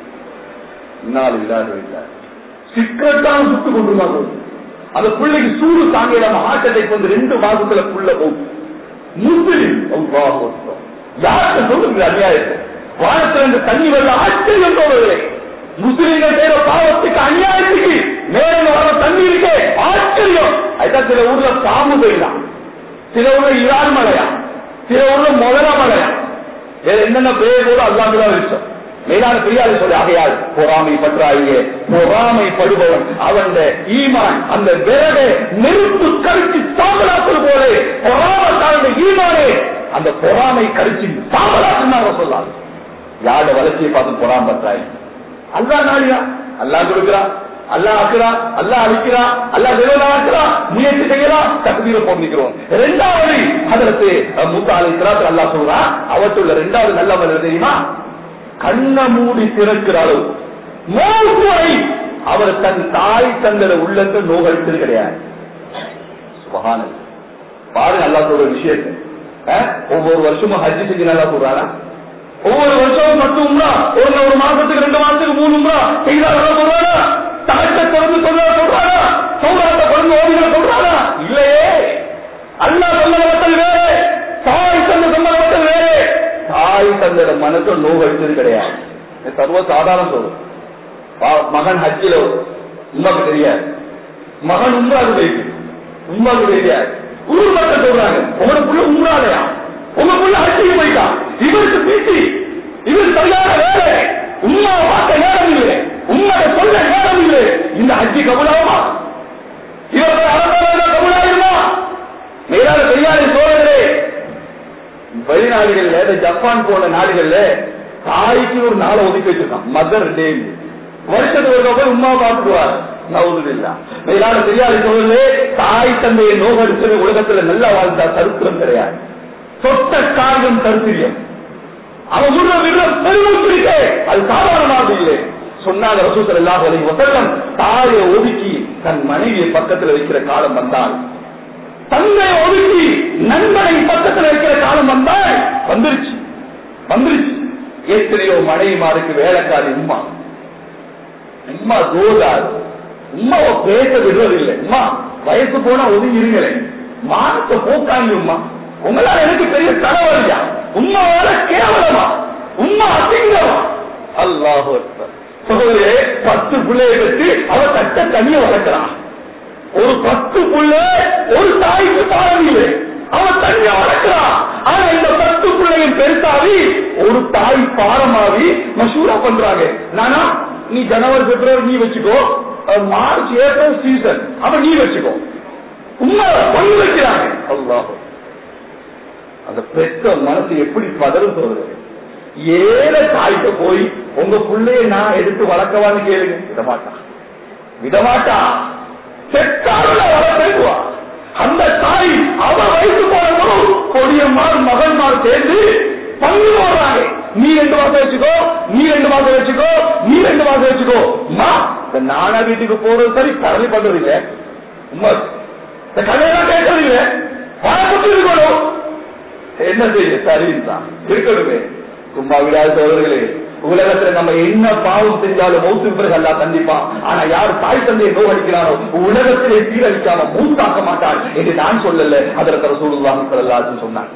சிக்கட்டாக சுட்டு கொண்டு வந்தாங்க. அந்த பிள்ளைக்கு சூடு தாங்க ஹார்ட் அட்டாக் வந்து 2 மாசத்துல புள்ள போகும். முஸ்லிம் யாருக்கு சொல்லுங்க அநியாயத்தை? வானத்திலிருந்து தண்ணி வரல ஆச்சரியம் தோழர்களே. முஸ்லிம்கள் செய்யற பாவத்துக்கு அநியாயத்துக்கு மேல வர தண்ணி இருக்கே ஆச்சரியம். அதுதான் சில ஊர்ல பாம்பு பெய்யலாம், சில ஊர்ல இரான் மலையா, சில ஊர்ல முதல மலையா, என்னென்ன பெயர் கூட அல்லாண்டுதான் விஷயம். மேலான பெரியாரு சொல்லி ஆகையால் பொறாமை பற்றாயே, பொறாமைப்படுபவன் அவன் ஈமான் அந்த விரடை நெருப்பு கருத்து சாம்பலாக்குவது போல பொறாம ஈமானே அந்த பொறாமை கருத்து சாம்பலாக்குன்னு சொல்லாது. யாரோட வளர்ச்சியை பார்த்து பொறாம பற்றாய். அல்லா நாடியா, அல்லா கொடுக்கிறான், அல்லா ஆக்குறான், அல்லா அழிக்கிறான், அல்லா விரோதாக்குறான், முயற்சி செய்யலாம், தகுதியில போன்னிக்கிறோம். 2வது அதற்கு மூசா அலைஹிஸ்ஸலாம் அல்லா சொல்றான், அவற்றுள்ள 2வது நல்ல மனிதர் தெரியுமா, கண்ண மூடி திறக்கிற அளவு மௌத் வரை அவர் தன் தாய் தந்தர உள்ளத்தை நோகடித்தது கிடையாது. சுப்ஹானல்லாஹ். பாருங்க அல்லா சொல்ற விஷயத்தை. ஒவ்வொரு வருஷமும் ஹஜ் செஞ்சு நல்லா சொல்றாரா? ஒவ்வொரு வருஷமும் 10 உம்ரா, ஒரு மாசத்துக்கு 2 மாசத்துக்கு 3 உம்ரா செய்தாரா சொல்றாரா? தகத்தை தொடர்ந்து சொல்றாரா? சௌராத்தை தொடர்ந்து ஓதிகளை சொல்றாரா? இல்லையே. அல்லாஹ் சொன்ன மக்கள் வேறு, தாய் தந்த சொன்ன மக்கள் வேறு. தாய் தந்த மனத்தை நோகடித்தது கிடையாது. சர்வ சாதாரண சொல்லும். மகன் ஹஜ்ஜில உமாக்கு தெரியாது, மகன் உம்ராக்கு தெரியும், உமாக்கு தெரியாது. ஊர் மக்கள் சொல்றாங்க உங்களுக்குள்ள உம்ராலையா, உங்களுக்குள்ள ஹஜ்ஜிக்கு போயிட்டான், இவருக்கு பீட்டி, இவர் சரியான வேலை, உம்மாவை பார்க்க நேரம் இல்லை, உண்மையை சொல்ல நேரம் இல்லை. இந்த ஹஜ்ஜி கபுலாகுமா? இவர்கள் அரசாங்க கபுலாகுமா? மேலான பெரியாரை சோழர்களே, வெளிநாடுகள்ல ஜப்பான் போன நாடுகள்ல தாய்க்கு ஒரு நாளை ஒதுக்கி வச்சிருக்கான், மதர் டே. வருஷத்துக்கு போய் உமா பார்த்துக்குவார். நவுதுபில்லாஹ். மேலான பெரியாரை சோழர்களே, தாய் தந்தையை நோகடிச்சது உலகத்துல நல்லா வாழ்ந்தா சரித்திரம் கிடையாது. சொத்த காரியம் தருத்திரியம். அவன் சொல்ற விடுதல் பெருமூச்சு, அது சாதாரணமாக இல்லை. சொன்னாங்க ரசூல் ஸல்லல்லாஹு அலைஹி வஸல்லம், தாயை ஒதுக்கி தன் மனைவியை பக்கத்தில் வைக்கிற காலம் வந்தால், தந்தையை ஒதுக்கி நண்பனை பக்கத்தில் வைக்கிற காலம் வந்தால் வந்துருச்சு. எத்தனையோ மனைவிமாருக்கு வேலைக்காரி உம்மா, உம்மா தோதாது, உம்மாவை பேச விடுவதில்லை. உம்மா வயசு போனா ஒதுங்கி இருங்களேன், மானத்தை போக்காங்க. உம்மா உங்களால எனக்கு பெரிய தலைவலியா, உம்மாவால கேவலமா, உம்மா அசிங்கமா. அல்லாஹ் சகோதரே, 10 பிள்ளையை வச்சு அவ தட்ட தனிய வளர்க்கிறான். ஒரு 10 பிள்ளை ஒரு தாய்க்கு பாடம் இல்லை, அவன் தனியா வளர்க்கிறான். ஆனா இந்த 10 பிள்ளையும் பெருசாவி ஒரு தாய் பாரமாவி மசூரா பண்றாங்க. நானா நீ ஜனவரி பிப்ரவரி நீ வச்சுக்கோ, மார்ச் ஏப்ரல் சீசன் அவன் நீ வச்சுக்கோ, உண்மை பண்ணி வைக்கிறாங்க. அல்லாஹ் அந்த பெற்ற மனசு எப்படி பதறும் சொல்றது. ஏழை தாய்க்கு போய் உங்க பிள்ளைய நான் எடுத்து வளர்க்கவான்னு கேளுங்க, விடமாட்டா. செட்டாள வளர்த்துவா. அந்த தாய் அவ வயசு போனவரும் கொடியம்மார் மகன்மார் சேர்ந்து பங்கு போடுறாங்க. நீ 2 மாசம் வச்சுக்கோ, நீ 2 மாசம் வச்சுக்கோ, நீ 2 மாசம் வச்சுக்கோ. நானா வீட்டுக்கு போறது சரி, கடலை பண்றது இல்ல, கல்யாணம் கேட்கறது இல்ல, இருக்கணும். என்ன செய்ய சரிதான் இருக்கணுமே. சும்மா விடாத சோழர்களே, உலகத்துல நம்ம என்ன பாவம் செஞ்சாலும் மௌத்துக்கு பிறகு அல்லா கண்டிப்பான். ஆனா யார் தாய் தந்தையை நோகடிக்கிறானோ உலகத்திலே சீரழிக்காம மூத்தாக்க மாட்டான் என்று நான் சொல்லல, அதற்கு ரசூலுல்லாஹி ஸல்லல்லாஹு அலைஹி வஸல்லம் சொன்னார்.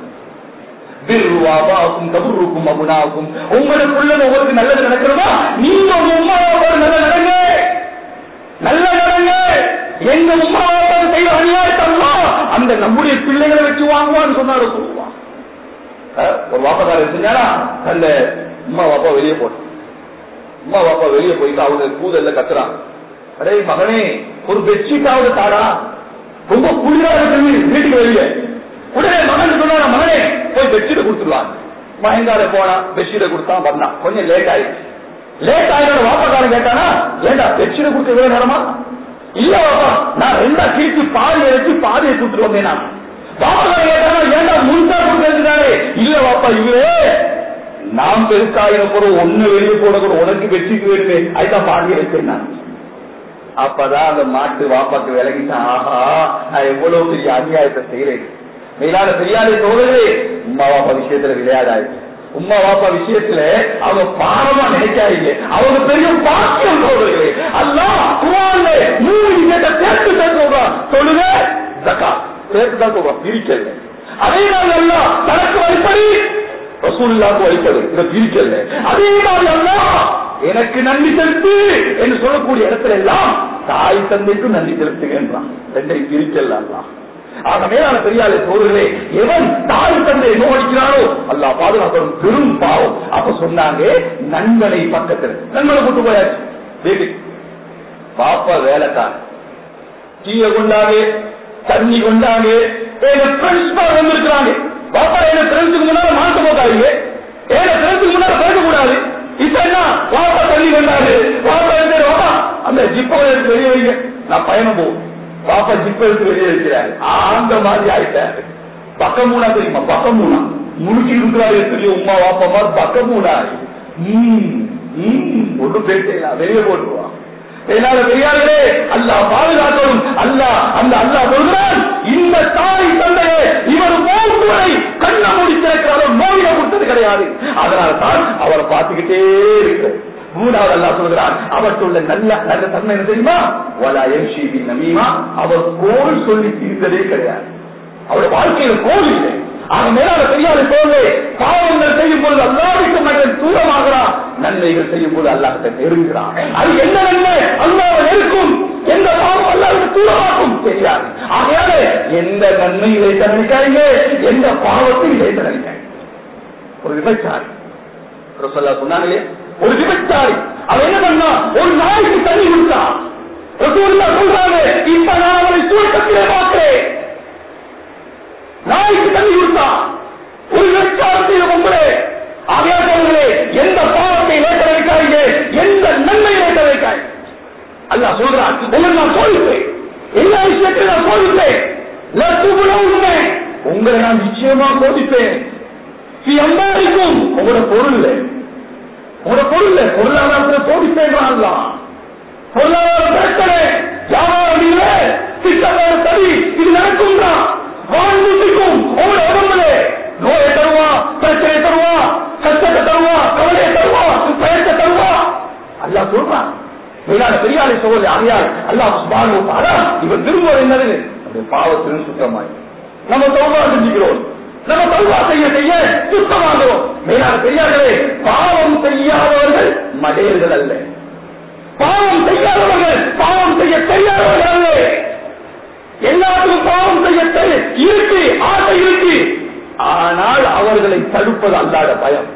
உங்களுக்குள்ள உங்களுக்கு நல்லது நடக்கிறதா, நீங்க உங்க உமாவோட நல்ல நடங்க, நல்ல நடங்க. எங்க உமாவோட செய்த அநியாயத்தெல்லாம் அந்த நம்முடைய பிள்ளைகளை வச்சு வாங்குவான்னு சொன்னாரு. சொல்லுவான் ஒரு வாப்பக்காரர் செஞ்சாரா, அந்த உமா வாப்பா வெளியே போட்டான். உமா வாப்பா வெளியே போயிட்டு அவங்க கூதல்ல கத்துறான், அடே மகனே ஒரு பெட்ஷீட்டாவது தாடா, ரொம்ப குளிரா இருக்கு வீட்டுக்கு வெளியே. உடனே மகன் சொன்னா, மகனே போய் பெட்ஷீட் கொடுத்துடலாம். மயங்கால போனா பெட்ஷீட்டை கொடுத்தா வந்தான், கொஞ்சம் லேட் ஆயிடுச்சு. லேட் ஆயிரோட வாப்பாக்காரன் கேட்டானா, ஏண்டா பெட்ஷீட்டை கொடுக்க இவ்வளவு நேரமா? இல்ல வாப்பா, நான் ரெண்டா கிழிச்சு பாதியை வச்சு பாதியை கூட்டு வந்தேன். நான் வாப்பாக்காரன் கேட்டானா, ஏண்டா முழுசா கொடுத்தாரு? இல்ல வாப்பா, இவரே நாம் பெருசாயின பொருள் ஒண்ணு வெளியே போட கூட உனக்கு பெட்ஷீட் வேணுமே, அதுதான் பாதியை வச்சேன். அப்பதான் அந்த மாட்டு வாப்பாக்கு விலகிட்டான், ஆஹா நான் எவ்வளவு பெரிய அநியாயத்தை செய்யறேன். மேலான பெரியாரை தோழரே, உமா வாப்பா விஷயத்துல விளையாடாது. உமா வாப்பா விஷயத்துல அவங்க பாவமா நினைக்காதீங்க, அவங்க பெரிய பாக்கியம் தோழர்களே. அல்லாஹ் குர்ஆன்ல 3 விஷயத்தை சேர்த்து சொல்றான். சொல்லுங்க, ஜகாத் சேர்த்து தான் சொல்றான், பிரிக்கல. அதே நாள் அல்லாஹ் தனக்கு வழிபடி ரசூலுல்லாஹ்க்கு வழிபடு, இதை பிரிக்கல. அதே நாள் அல்லாஹ் எனக்கு நன்றி செலுத்து என்று சொல்லக்கூடிய இடத்துல எல்லாம் தாய் தந்தைக்கும் நன்றி செலுத்துகின்றான். ரெண்டையும் பிரிக்கல அல்லாஹ். ஆக மேலான பெரியாரை சோழர்களே, எவன் தாய் தந்தையை நோடிக்கிறானோ அல்லாஹ் பாதுகாப்பதும் பெரும் பாவம். அப்ப சொன்னாங்க, நண்பனை பக்கத்தில் நண்பனை கூட்டு போயாச்சு வீட்டுக்கு. பாப்பா வேலைக்காரன், டீயை கொண்டாங்க, தண்ணி கொண்டாங்க, வந்திருக்கிறாங்க. பாப்பா என்ன ஃப்ரெண்ட்ஸுக்கு முன்னால மாற்ற போட்டாங்க, ஏன்னா ஃப்ரெண்ட்ஸுக்கு முன்னால பேசக்கூடாது. இப்ப என்ன, பாப்பா தண்ணி கொண்டாரு, பாப்பா அந்த ஜிப்பை எடுத்து வெளியே வைங்க, நான் பயணம் போவோம். பாப்பா ஜிப்பை எடுத்து வெளியே வைக்கிறாரு, அந்த மாதிரி ஆயிட்டாரு. பக்கமூனா தெரியுமா? பக்கமூனா முழுக்கி இருக்கிறாரு தெரியும். உமா வாப்பா மாதிரி பக்கமூனா ஒன்று பேசலாம், வெளியே போட்டுருவான். என்னால பெரியார்களே, அல்லாஹ் பாதுகாக்கணும். அல்லாஹ் அந்த அல்லாஹ் சொல்கிறான், இந்த தாய் தந்தையே இவர் மோசுவரை கண்ண மூடி திறக்கிறாரோ நோயை கொடுத்தது கிடையாது. அதனால தான் அவரை பார்த்துக்கிட்டே இருக்கு. மூணாவது அல்லாஹ் சொல்கிறான், அவற்றுள்ள நல்ல நல்ல தன்மை என்ன தெரியுமா? வலா யம்ஷி நமீமா, அவர் கோல் சொல்லி தீர்ந்ததே கிடையாது. அவருடைய வாழ்க்கையில கோல் இல்லை. ஆக மேலான பெரியாரை போல பாவங்கள் செய்யும் பொழுது அல்லாஹ்வுக்கு மகன் தூரமாகிறான், நன்மைகள் செய்யும் போது அல்லாஹ்விட்ட நெருங்குகிறான். அது என்ன நன்மை? அல்லாஹ்வை நெருக்கும். எந்த பாவம் அல்லாஹ்வுக்கு தூரமாக்கும் தெரியாது. ஆகையால எந்த நன்மை இழைத்த நினைக்காதீங்க, எந்த பாவத்தையும் இழைத்த நினைக்காங்க. ஒரு விபச்சாரி ரசூலுல்லாஹ் சொன்னாங்களே, ஒரு விபச்சாரி அவன் என்ன பண்ணா, ஒரு நாய்க்கு தண்ணி கொடுத்தான். ரசூலுல்லாஹ் சொல்றாங்க, இப்ப நான் அவனை தூக்கத்திலே பார்க்கிறேன். நாய்க்கு தண்ணி கொடுத்தான், ஒரு விபச்சாரத்தை பொம்பளே. ஆகையாளர்களே, எந்த பாவத்தை இழைக்க வைக்காதீங்க, எந்த நன்மை இழைக்க வைக்காய். அல்லாஹ் சொல்றான், உங்களுக்கு நான் சோதிப்பேன், எல்லா விஷயத்தையும் நான் சோதிப்பேன். உண்மை உங்களை நான் நிச்சயமா சோதிப்பேன். அம்பாரிக்கும் உங்களோட பொருள் பொருளாதாரத்தை சோதிப்பேன். பொருளாதார பிரச்சனை, வியாபாரம் இல்லை, திட்டமான சரி, இது நடக்கும் தான். வாழ்ந்துக்கும் உங்களோட உடம்புல நோயை தருவா, பிரச்சனை தருவா, கஷ்டத்தை தருவா, கவலையை தருவா, பயத்தை தருவா. அல்லாஹ் சொல்றான். மேலான பெரியாரை சோழ ஆகையால் அல்லாஹ் சுப்ஹானஹு வ தஆலா இவர் விரும்புவது என்னது? பாவத்திலும் சுத்தமாய் நம்ம தௌபா செஞ்சுக்கிறோம், நம்ம தௌபா செய்ய செய்ய சுத்தமாகிறோம். மேலான பெரியார்களே, பாவம் செய்யாதவர்கள் மடையர்கள் அல்ல, பாவம் செய்யாதவர்கள் பாவம் செய்ய தெரியாதவர்கள் அல்ல. எல்லாருக்கும் பாவம் செய்ய இருக்கு, ஆசை இருக்கு. ஆனால் அவர்களை தடுப்பது அல்லாத பயம்,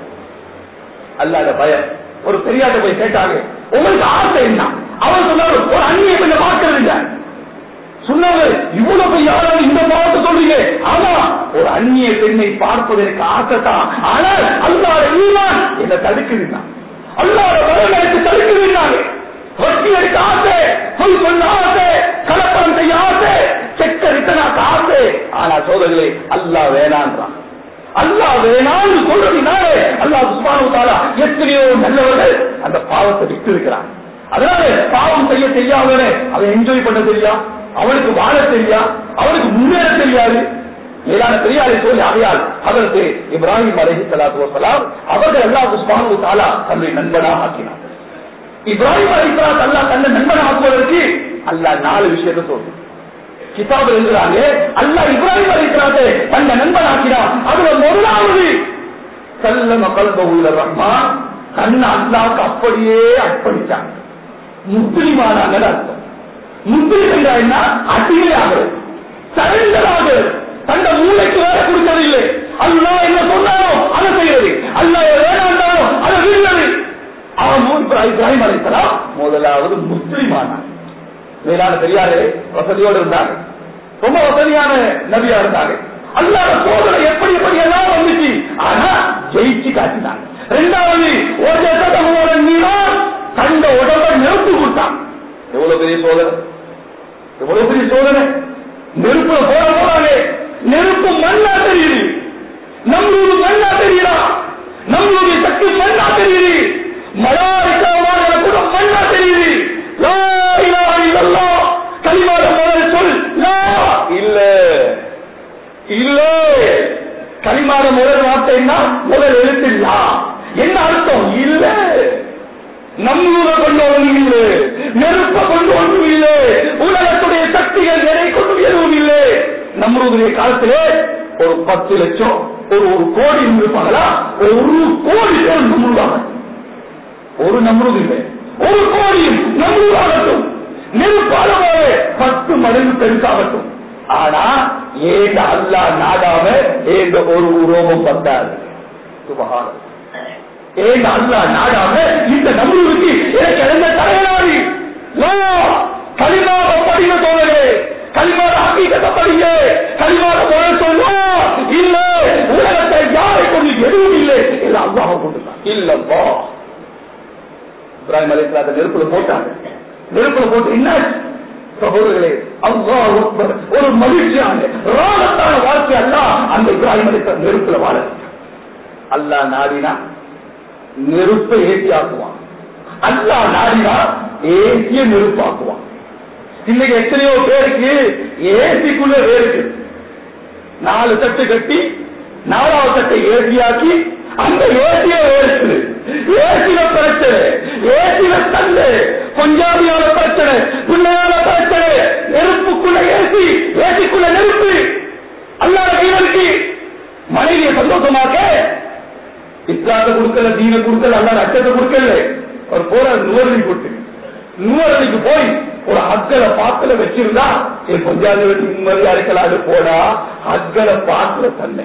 அல்லாத பயம். ஒரு பெரியாட்ட போய் கேட்டாங்க, உங்களுக்கு ஆசை என்ன? அவர் சொன்னார், ஒரு அந்நிய பெண்ணை பார்க்கறது இல்லை. சொன்னாங்க, இவ்வளவு யாராவது இந்த பாவத்தை சொல்றீங்க? ஆமா, ஒரு அந்நிய பெண்ணை பார்ப்பதற்கு ஆசைத்தான். ஆனால் அல்லாத ஈமான் என்ன தடுக்குதுன்னா, அல்லாத பயம் எனக்கு தடுக்குதுன்னாங்க. வட்டி எடுக்க ஆசை, சொல் சொல்ல ஆசை, கலப்படம் செய்ய ஆசை, செக்க ரிட்டனாக்க ஆசை. ஆனா சோதர்களே, அல்லாஹ் வேணான்றான். அல்லாஹ் வேணான்னு சொல்றதுனாலே அல்லாஹ் சுப்ஹானஹு வ தஆலா எத்தனையோ நல்லவர்கள் அந்த பாவத்தை விட்டு இருக்கிறான். அதனால பாவம் செய்ய தெரியாதவனே அவன் என்ஜாய் பண்ண தெரியா, அவனுக்கு வாழ தெரியா, அவனுக்கு முன்னேற தெரியாது. மேலான பெரியாரை சொல்லி ஆகையால் அதற்கு இப்ராஹிம் அலைஹிஸ்ஸலாத்து வஸ்ஸலாம் அவர்கள் அல்லாஹ் சுப்ஹானஹு வ தஆலா தன்னுடைய நண்பனாக ஆக்கினார். இப்ராஹிம் அலைஹிஸ்ஸலாம் அல்லாஹ் தன்னை நண்பனாக ஆக்குவதற்கு அல்லாஹ் 4 விஷயத்தை சொல்றான். கிதாபில் எழுதுறாங்க, அல்லாஹ் இப்ராஹிம் அலைஹிஸ்ஸலாத்தை தன்னை நண்பனாக்கினார். அதுல முதலாவது சல்லம கல்பஹு லிர்-ரஹ்மான், தன்னை அல்லாஹ்வுக்கு அப்படியே அர்ப்பணிச்சாங்க. முஸ்லிமான அர்த்தம். முஸ்லிம் என்றா என்ன? அடிமையாகிறது, சரண்டராகிறது, தந்த மூளைக்கு வேலை கொடுக்கவில்லை. அல்லாஹ் என்ன சொன்னாரோ அதை செய்யறது, அல்லாஹ் வேணாண்டாரோ அதை விடுறது. அவன் இப்ராஹிம் அலைஹிஸ்ஸலாம் முதலாவது முஸ்லிமானார். மேலான பெரியாரே வசதியோடு இருந்தாங்க, ரொம்ப வசதியான நபியா இருந்தாங்க. அல்லாஹ் சோதனை எப்படி எப்படி எல்லாம் வந்துச்சு, ஆனா ஜெயிச்சு காட்டினாங்க. இரண்டாவது தந்த உடம்பை நெருப்பு கொடுத்தான். எவ்வளவு பெரிய சோதனை, எவ்வளவு பெரிய சோதனை. நெருப்புல போட போறாங்க, நெருப்பு மண்ணா தெரியுது, நம்மளுடைய மண்ணா தெரியுதா, நம்மளுடைய சக்தி மண்ணா தெரியுது, மலாய்க்காவான கூட மண்ணா தெரியுது. லா இலாஹ இல்லல்லாஹ் கலிமாத முதல் சொல் லா இல்ல இல்ல. கலிமாத முதல் வார்த்தைன்னா முதல் எழுத்து லா. என்ன அர்த்தம்? இல்ல. நம்மளூரை கொண்டு ஒன்றும் இல்லை, நெருப்பை கொண்டு ஒன்றும் இல்லை, உலகத்துடைய சக்திகள் எதை கொண்டு எதுவும் இல்லை. நம்மளுடைய காலத்திலே ஒரு 10 லட்சம் ஒரு கோடி இருப்பாங்களா? ஒரு கோடி பேர் நம்மளுதாக, ஒரு நம்மளுது இல்லை, ஒரு கோடியும் நம்மளுதாகட்டும், நெருப்பாளவே 10 மடங்கு பெருசாகட்டும். ஆனா ஏக அல்லாஹ் நாடாம ஏக ஒரு ரோமம் பத்தாது. சுபஹானல்லாஹ். ஏக அல்லாஹ் நாடாம இந்த நம்மளுக்கு எனக்கு இழந்த தலைவனாடி களிமாவை படிக்க தோழர்களே, களிமாவை ஹக்கீகத்தை படிக்க, களிமாவை முதல் சொல்லுவோம். இல்ல, உலகத்தை யாரை கொண்டு எதுவும் இல்லை, எல்லாம் அல்லாஹ் கொண்டுதான். இல்லப்பா இப்ராஹிம் அலைஹிஸ்ஸலாம் நெருப்புல போட்டாங்க. நெருப்புல போட்டு என்ன சகோதரர்களே, அல்லாஹ் அக்பர், ஒரு மகிழ்ச்சியான ராகத்தான வாழ்க்கை அல்லாஹ் அந்த இப்ராஹிம் அலைஹிஸ்ஸலாம் நெருப்புல வாழ. அல்லாஹ் நாடினா நெருப்பை ஏற்றி ஆக்குவான், அல்லாஹ் நாடினா ஏசிய நெருப்பாக்குவான். இன்னைக்கு எத்தனையோ பேருக்கு ஏசிக்குள்ள வேருக்கு 4 தட்டு கட்டி 4வது தட்டை ஏசியாக்கி அந்த ஏசிய வேருக்கு. ஏசில பிரச்சனை, ஏசில தந்து, பஞ்சாபியால பிரச்சனை, பிள்ளையால பிரச்சனை, நெருப்புக்குள்ள ஏசி, ஏசிக்குள்ள நெருப்பு. அல்லாஹ் தீனுக்கு மனைவியை சந்தோஷமாக்க இஸ்லாத்தை கொடுக்கல, தீனை கொடுக்கல, அல்லாஹ் அச்சத்தை கொடுக்கல. அவர் போற நுவரலி போட்டு நுவரலிக்கு போய் ஒரு அக்கலை பாத்துல வச்சிருந்தா என் பஞ்சாபி நிம்மதியா இருக்கலாது போனா அக்கலை பாத்துல சண்டை,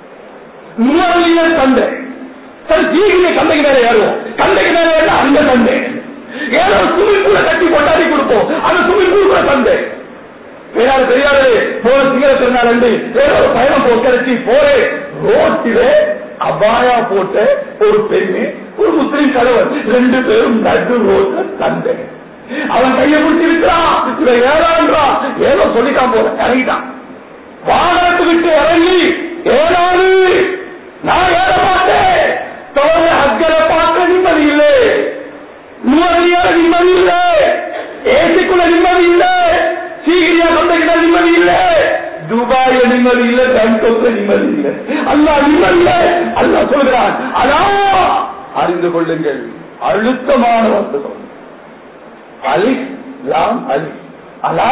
நுவரலிய சண்டை. சரி, தீகிரிய சண்டைக்கு மேல ஏறுவோம், சண்டைக்கு மேல ஏற அந்த சண்டை. ஏதோ சுமில் கூட கட்டி கொண்டாடி கொடுப்போம், அந்த சுமில் கூட சண்டை. வேறாரு தெரியாது போற சிங்கர திருநாள் வேற ஒரு பயணம் போக்கி போறே ரோட்டிலே அபாயா போட்ட ஒரு பெண்ணு, ஒரு முஸ்லிம் கணவன், 2 பேரும் நடு ரோட்ல சண்டை. அவன் கையை பிடிச்சி இருக்கிறான், இவன் ஏறான்றான், ஏதோ சொல்லிட்டான் போற இறங்கிட்டான். வாகனத்தை விட்டு இறங்கி ஏறாது, நான் ஏற மாட்டேன். தோழ அக்கறை பார்க்க நிம்மதி இல்லை, நுவரலியால நிம்மதி இல்லை, ஏசிக்குள்ள நிம்மதி இல்லை, சீகிரியா சொந்தக்கிட்ட நிம்மதி இல்லை, துபாயில நிம்மதி இல்லை, பேங்காக்ல நிம்மதி இல்லை. அல்லாஹ் நிம்மதி இல்லை. அல்லாஹ் சொல்கிறான், அலா அறிந்து கொள்ளுங்கள். அழுத்தமான வார்த்தை அலிஃப் லாம் அலிஃப். அலா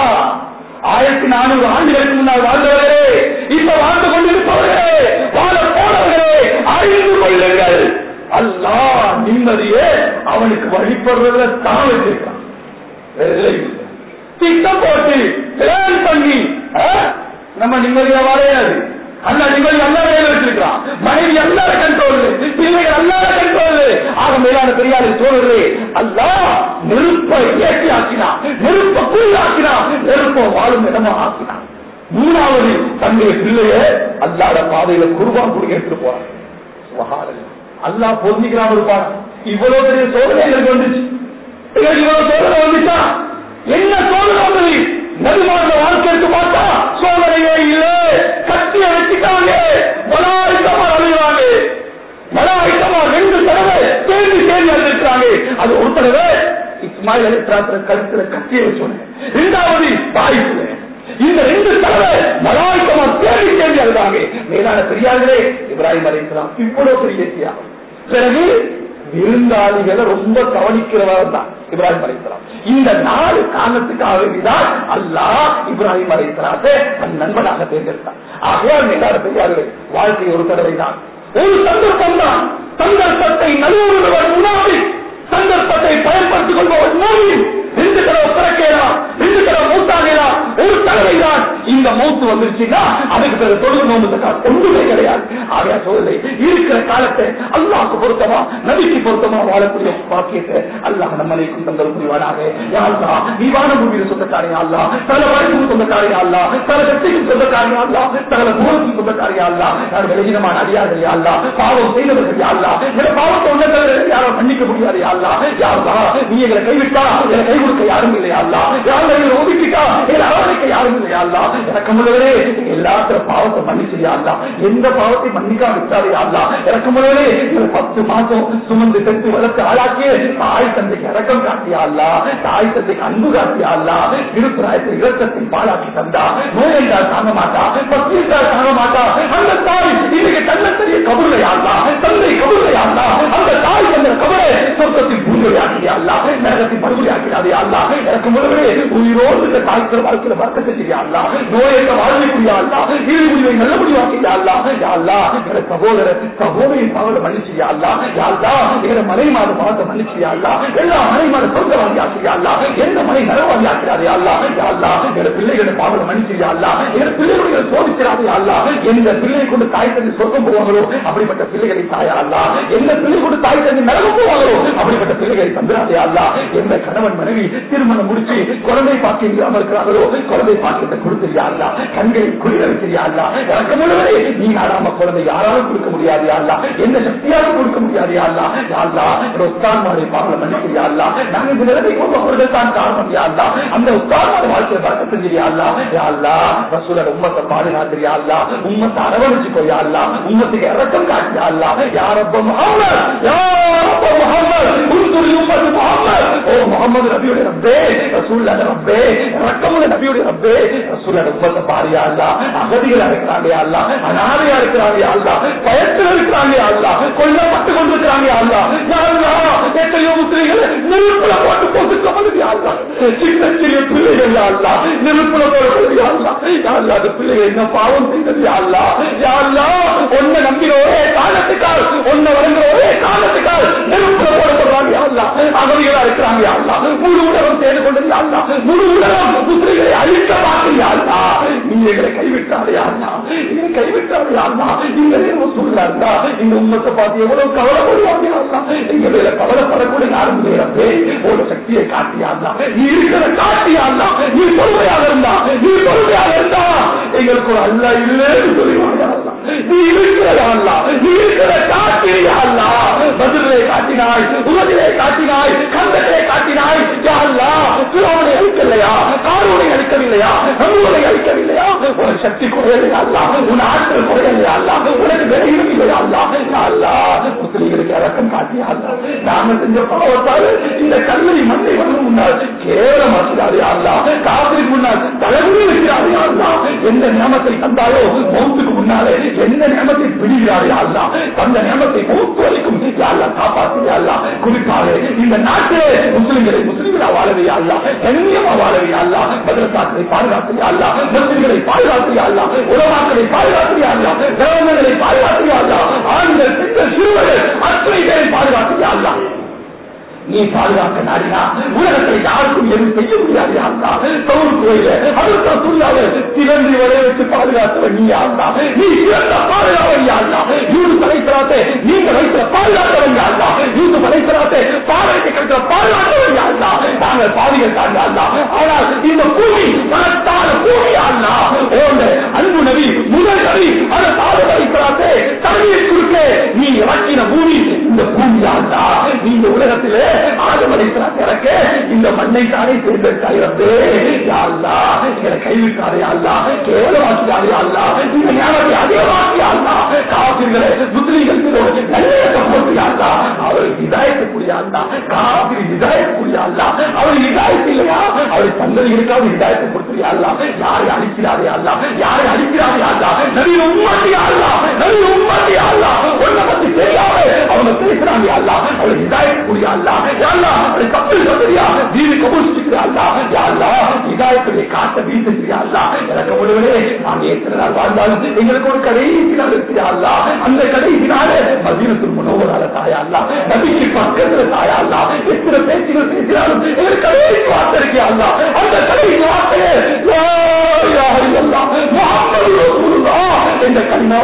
1400 ஆண்டுகளுக்கு முன்னால் வாழ்ந்தவர்களே, இப்ப வாழ்ந்து கொண்டிருப்பவர்களே, வாழ போனவர்களே, அறிந்து கொள்ளுங்கள். அல்லாஹ் நிம்மதியே அவனுக்கு வழிபடுறத தான் வச்சிருக்கான். திட்டம் போட்டு பிளான் பண்ணி நம்ம நிம்மதியா வாழையாது. அல்ல நிம்மதி அல்லா வேலை வச்சிருக்கான், மனைவி அல்லாத கண்ட்ரோல், பிள்ளைகள் அல்லாத கண்ட்ரோல். ஆக மேலான பெரியாரை சோழர்களே, அல்லாஹ் நெருப்பை ஏற்றி ஆக்கினான், நெருப்பை கூழாக்கினான், நெருப்பை வாழும் இடமா ஆக்கினான். 3வது தன்னுடைய பிள்ளைய அல்லாத பாதையில குர்பான் கொடுக்க எடுத்துட்டு போறான். அல்லாஹ் பொருந்திக்கிறான் இருப்பான். இவ்வளவு பெரிய சோதனை எங்களுக்கு வந்துச்சு, இவ்வளவு சோதனை வந்துச்சா? என்ன சோதனை வந்தது? நபிமார்க வாழ்க்கைக்கு பார்த்தா சோதனையே இல்லை, கட்டிய வச்சுட்டாங்க, மலாய்க்கமா அழிவாங்க, மலாய்க்கமா 2 தடவை தேர்ந்து அழிச்சிருக்காங்க. அது ஒரு தடவை இஸ்மாயில் அலைஹிஸ்ஸலாம் கழுத்துல கட்டிய வச்சோன்னு, 2வது தாயிசுல. இந்த 2 தடவை மலாய்க்கமா தேர்ந்து அழுதாங்க. மேலான பெரியார்களே, இப்ராஹிம் அலைஹிஸ்ஸலாம் இவ்வளவு பெரிய தியாகம். பிறகு விருந்தாளிகளை ரொம்ப கவனிக்கிறவர் தான் இப்ராஹிம் அலைஹிஸ்ஸலாம். இந்த 4 காரணத்துக்காக வேண்டிதான் அல்லாஹ் இப்ராஹிம் அலைஹிஸ்ஸலாத்தை தன் நண்பனாக தேர்ந்தெடுத்தான். ஆகையால் மேலான பெரியார்களே, வாழ்க்கை ஒரு தடவை தான், ஒரு சந்தர்ப்பம் தான். சந்தர்ப்பத்தை நழுவுவதற்கு முன்னாடி சந்தர்ப்பத்தை பயன்படுத்திக் கொள்பவர் மூமின். 2 தடவை பிறக்கலாம், 2 தடவை மூத்தாகலாம், ஒரு தடவை தான் இந்த மூத்து வந்துருச்சு. வந்துச்சுன்னா அதுக்கு பிறகு தொழுது நோம்பு ஜக்காத் ஒன்றுமே கிடையாது. ஆகையா சோதனை இருக்கிற காலத்தை அல்லாஹ்க்கு பொருத்தமா நபிக்கு பொருத்தமா வாழக்கூடிய பாக்கியத்தை அல்லாஹ் நம்மளைக்கும் தந்தல் புரிவானாக. யா அல்லாஹ் நீ வான பூமியில் சொந்தக்காரே அல்லாஹ், சகல வாழ்க்கைக்கும் சொந்தக்காரே அல்லாஹ், சகல சக்திக்கும் சொந்தக்காரே அல்லாஹ், சகல பூமிக்கும் சொந்தக்காரே அல்லாஹ். நான் விலகினமான அடியார்கள் யா அல்லாஹ், பாவம் செய்தவர்கள் யா அல்லாஹ், இந்த பாவத்தை உள்ளவர்கள் யாரும் மன்னிக்க முடியாது யா அல்லாஹ். யா அல்லாஹ் நீ எங்களை கைவிட்டா எங்களை கை கொடுக்க யாரும் இல்லை யா அல்லாஹ். யா அல்லாஹ் எங்களை ஒதுக்கிட்டா எங்களை அரவணைக்க யாரும் இல்லை யா அல்லாஹ். இறக்கமுள்ளவரே எல்லாத்திர பாவத்தை மன்னிச்சு யா அல்லாஹ், எந்த பாவத்தை மன்னிக்காம விட்டாரு யா அல்லாஹ். இறக்கமுள்ளவரே 10 மாசம் சுமந்து பெற்று வளர்த்து ஆளாக்கிய தாய் தந்தைக்கு இறக்கம் காட்டியா அல்லாஹ், தாய் தந்தைக்கு அன்பு காட்டியா அல்லாஹ், திருப்புராயத்தை இரத்தத்தை பாலாக்கி தந்தா, நோய் என்றால் தாங்க மாட்டா, பக்தி என்றால் தாங்க மாட்டா. அந்த தாய் இன்னைக்கு தன்னத்தரிய கபுரையா அல்லாஹ், தந்தை கபுரையா அல்லாஹ், அந்த தாய் தந்தை கபரை சொர்க்கத்தில் பூஜையாக்கியா அல்லாஹ், நரகத்தில் மறுபடியாக்கிறாதே அல்லாஹ். இறக்கமுள்ளவரே உயிரோடு தாய்க்கிற வாழ்க்கையில வர்க்க செஞ்சியா அல்லாஹ், நோயற்ற வாழ்வைக்குரியா அல்லாஹ், இறுதி முடிவை நல்ல முடிவாக்கியா அல்லாஹ். யா அல்லாஹ் எங்களை சகோதரின் பாவத்தை மன்னிச்சியா அல்லாஹ். யா அல்லாஹ் எங்களை மனைமாத பாவத்தை மன்னிச்சியா அல்லாஹ், எல்லா மனைமாத சொந்தவாதி ஆக்கியா அல்லாஹ், எந்த மனை நலவாதி ஆக்கிறாரே அல்லாஹ். யா அல்லாஹ் எங்களை பிள்ளைகளை பாவத்தை மன்னிச்சியா அல்லாஹ், எங்களை பிள்ளைகளை சோதிக்கிறாரே அல்லாஹ். எந்த பிள்ளையை கொண்டு தாய் தந்தை சொர்க்கம் போவாங்களோ அப்படிப்பட்ட பிள்ளைகளை தாயா அல்லாஹ், எந்த பிள்ளை கொண்டு தாய் தந்தை நரகம் போவாங்களோ அப்படிப்பட்ட பிள்ளைகளை தந்திராதே அல்லாஹ். எந்த கணவன் மனைவி திருமணம் முடிச்சு குழந்தை பாக்கியம் இல்லாமல் இருக்கிறார்களோ குழந்தை பாக்கியத்தை கொடுத்தியா அல்லாஹ், கண்களை குளிர வைக்கிறியா அல்லாஹ். இறக்கமுள்ளவரே நீ நாடாம குழந்தை யாராலும் கொடுக்க முடியாது அல்லாஹ், எந்த சக்தியாலும் கொடுக்க முடியாது அல்லாஹ். யா அல்லாஹ் உஸ்தான்மாரை பாவங்களை மன்னிக்கிறியா அல்லாஹ், நாங்கள் இந்த நிலைமை கொண்டு அவர்கள் தான் காரணம் யா அல்லாஹ், அந்த உஸ்தான்மாரை வாழ்க்கையை பறக்க செஞ்சியா அல்லாஹ். யா அல்லாஹ் ரசூலோட உம்மத்தை பாதுகாத்திரியா அல்லாஹ், உம்மத்தை அரவணைச்சுக்கோ யா அல்லாஹ், உம்மத்துக்கு இறக்கம் காட்டியா அல்லாஹ். யா ரப்ப முஹம்மத், யா ரப்ப முஹம்மத், உன்துரி உம்மத்து முஹம்மத். ஓ முஹம்மது நபியுடைய ரப்பே, ரசூலுல்லாஹ் ரப்பே, இரக்கமுள்ள நபியுடைய ரப்பே, ரசூலுல்லாஹ் உம்மத்தை பாரியா அல்லாஹ். அகதிகளா இருக்கிறாங்க யா அல்லாஹ், அனாதையா இருக்கிறாங்க யா அல்லாஹ், பயத்தில் இருக்கிறாங்க யா அல்லாஹ், கொல்லப்பட்டு கொண்டிருக்கிறாங்க யா அல்லாஹ். யா அல்லாஹ் எத்தனையோ முஸ்லிம்கள் நெருப்புல போட்டு போட்டுக்கப்படுது யா அல்லாஹ், சின்ன சிறிய பிள்ளைகள் யா அல்லாஹ் நெருப்புல போடுறது யா அல்லாஹ். யா அல்லாஹ் அந்த பிள்ளைகள் என்ன பாவம் செய்தது யா அல்லாஹ். யா அல்லாஹ் ஒன்ன நம்பின ஒரே காரணத்துக்கால், ஒன்ன வழங்குற ஒரே காரணத்துக்கால் நெருப்புல போடப்படுறாங்க யா அல்லாஹ், அகதிகளா இருக்கிறாங்க யா அல்லாஹ். முழு உலகம் சேர்ந்து கொண்டது யா அல்லாஹ், முழு உலகம் முஸ்லிம்களை அழிக்க பார்த்து யா அல்லாஹ். நீ எங்களை கைவிட்டாரு யா அல்லாஹ், எங்களை கைவிட்டாரு யா அல்லாஹ். இந்த நேரம் சொல்றாருந்தா இந்த உம்மத்தை பார்த்து எவ்வளவு கவலைப்படுவாங்க யா அல்லாஹ். எங்க மேல கவலைப்படக்கூடிய யாரும் நேரப்பே ஒரு சக்தியை காட்டியா அல்லாஹ், நீ இருக்கிற காட்டியா அல்லாஹ். நீ பொறுமையாக இருந்தா, நீ பொறுமையாக இருந்தா எங்களுக்கு ஒரு அல்லாஹ் இல்லைன்னு சொல்லுவாங்க அல்லாஹ். நீ இருக்கிறதா அல்லாஹ், நீ இருக்கிற காட்டியா அல்லாஹ். பதிலே காட்டினாய், உலகிலே காட்டினாய், கந்தத்திலே காட்டினாய் யா அல்லாஹ். பிறவனை அழிக்கலையா, காரோனை அழிக்கவில்லையா, நம்மளை அழிக்கவில்லையா? ஒரு சக்தி குறையலையா அல்லாஹ், உன் ஆற்றல் குறையலையா அல்லாஹ், உனக்கு விரையும் இல்லையா அல்லாஹ். யா அல்லாஹ் முஸ்லிம்களுக்கு இறக்கம் காட்டியா அல்லாஹ். நாங்கள் செஞ்ச பாவத்தால் இந்த கல்லூரி மண்ணை வந்து முன்னால் கேவலமாக்கிறாரே அல்லாஹ், காப்பிற்கு முன்னால் தலைமுறை வைக்கிறாரே அல்லாஹ். எந்த நியமத்தை தந்தாயோ மௌத்துக்கு முன்னாலே எந்த நியமத்தை பிடிக்கிறாரே அல்லாஹ், அந்த நியமத்தை மௌத்து வரைக்கும் அல்லாஹ் காப்பாற்றியா அல்லாஹ். குறிப்பாக இந்த நாட்டிலே முஸ்லிம்களா வாழவையா அல்லாஹ், கண்ணியமா வாழவையா அல்லாஹ். மதரசாக்களை பாதுகாத்தியா அல்லாஹ், முஸ்லிம்களை பாதுகாத்தியா அல்லாஹ், உலமாக்களை பாதுகாத்தியா அல்லாஹ், கிராமங்களை பாதுகாத்தியா அல்லாஹ், ஆண்கள் பெண்கள் சிறுவர்கள் அத்தனை பேரை பாதுகாத்தியா அல்லாஹ். நீ பாதுகாக்க நாடினா உலகத்தில் யாருக்கும் எதுவும் செய்ய முடியாது யாருந்தா. சவுல் கோயில அடுத்த சூழ்நிலை சிறந்தி வரைய வச்சு பாதுகாத்தவன் நீ யாருந்தா. நீ சிறந்த பாதுகாவன் யாருந்தா. யூது படைத்தராத்தை நீங்க வைக்கிற பாதுகாத்தவன் யாருந்தா. யூது படைத்தராத்தை பாதைக்கு கிடைக்கிற பாதுகாத்தவன் யாருந்தா. நாங்கள் பாதிகள் தாண்டா. ஆனால் இந்த பூமி மனத்தான பூமி யாருந்தா. ஓண்ட அன்பு நபி முதல் நபி அந்த தாழ்வு படைத்தராத்தை தண்ணீர் குறுக்க நீ இறக்கின பூமி இந்த பூமி யாருந்தா. நீ இந்த உலகத்திலே ஆதம் அலைஹிஸ்ஸலாம் இறக்க இந்த மண்ணை தானே தேர்ந்தெடுத்தாய் வந்து யா அல்லாஹ். எங்களை கைவிட்டாரே அல்லாஹ், கேவலமாக்கியாரே அல்லாஹ், இந்த ஞானத்தை அதிகமாக்கியா அல்லாஹ். காபிர்களை முஸ்லிம்களுக்கு நல்ல போட்டியா அல்லாஹ், அவரை ஹிதாயத்துக்குரிய அல்லாஹ், காபிரி ஹிதாயத்துக்குரிய அல்லாஹ். அவர் ஹிதாயத்து இல்லையா, அவரை சந்ததிகளுக்காக ஹிதாயத்தை கொடுத்துறியா அல்லாஹ். யாரை அழிக்கிறாரே அல்லாஹ், யாரை அழிக்கிறாரே அல்லாஹ். நபியை உம்மத்தியா அல்லாஹ், நபியை உம்மத்தியா அல்லாஹ். ஒன்றை பத்தி தெரியாம அவங்க பேசுறாங்க அல்லாஹ், அவரை ஹிதாயத்துக்குரிய அல்லாஹ். யா அல்லாஹ் அவரை கப்பல் சொல்றியா, தீனை கபூல் செஞ்சியா அல்லாஹ். யா அல்லாஹ் ஹிதாயத்தை காட்ட வீசுறியா அல்லாஹ். எனக்கு முடிவதே நாம் எத்தனை நாள் வாழ்ந்தாலும் எங்களுக்கு ஒரு கடைசி நாள் இருக்கிறா அல்லாஹ். அந்த கடைசி நாள் மதீனத்துல் முனவ்வரால தாயா அல்லாஹ், நபிக்கு பக்கத்துல தாயா அல்லாஹ். எத்தனை பேச்சுகள் பேசினாலும் எங்களுக்கு கடைசி வார்த்தை இருக்கியா அல்லாஹ். அந்த கடைசி வார்த்தையே லா இலாஹ இல்லல்லாஹ் முஹம்மது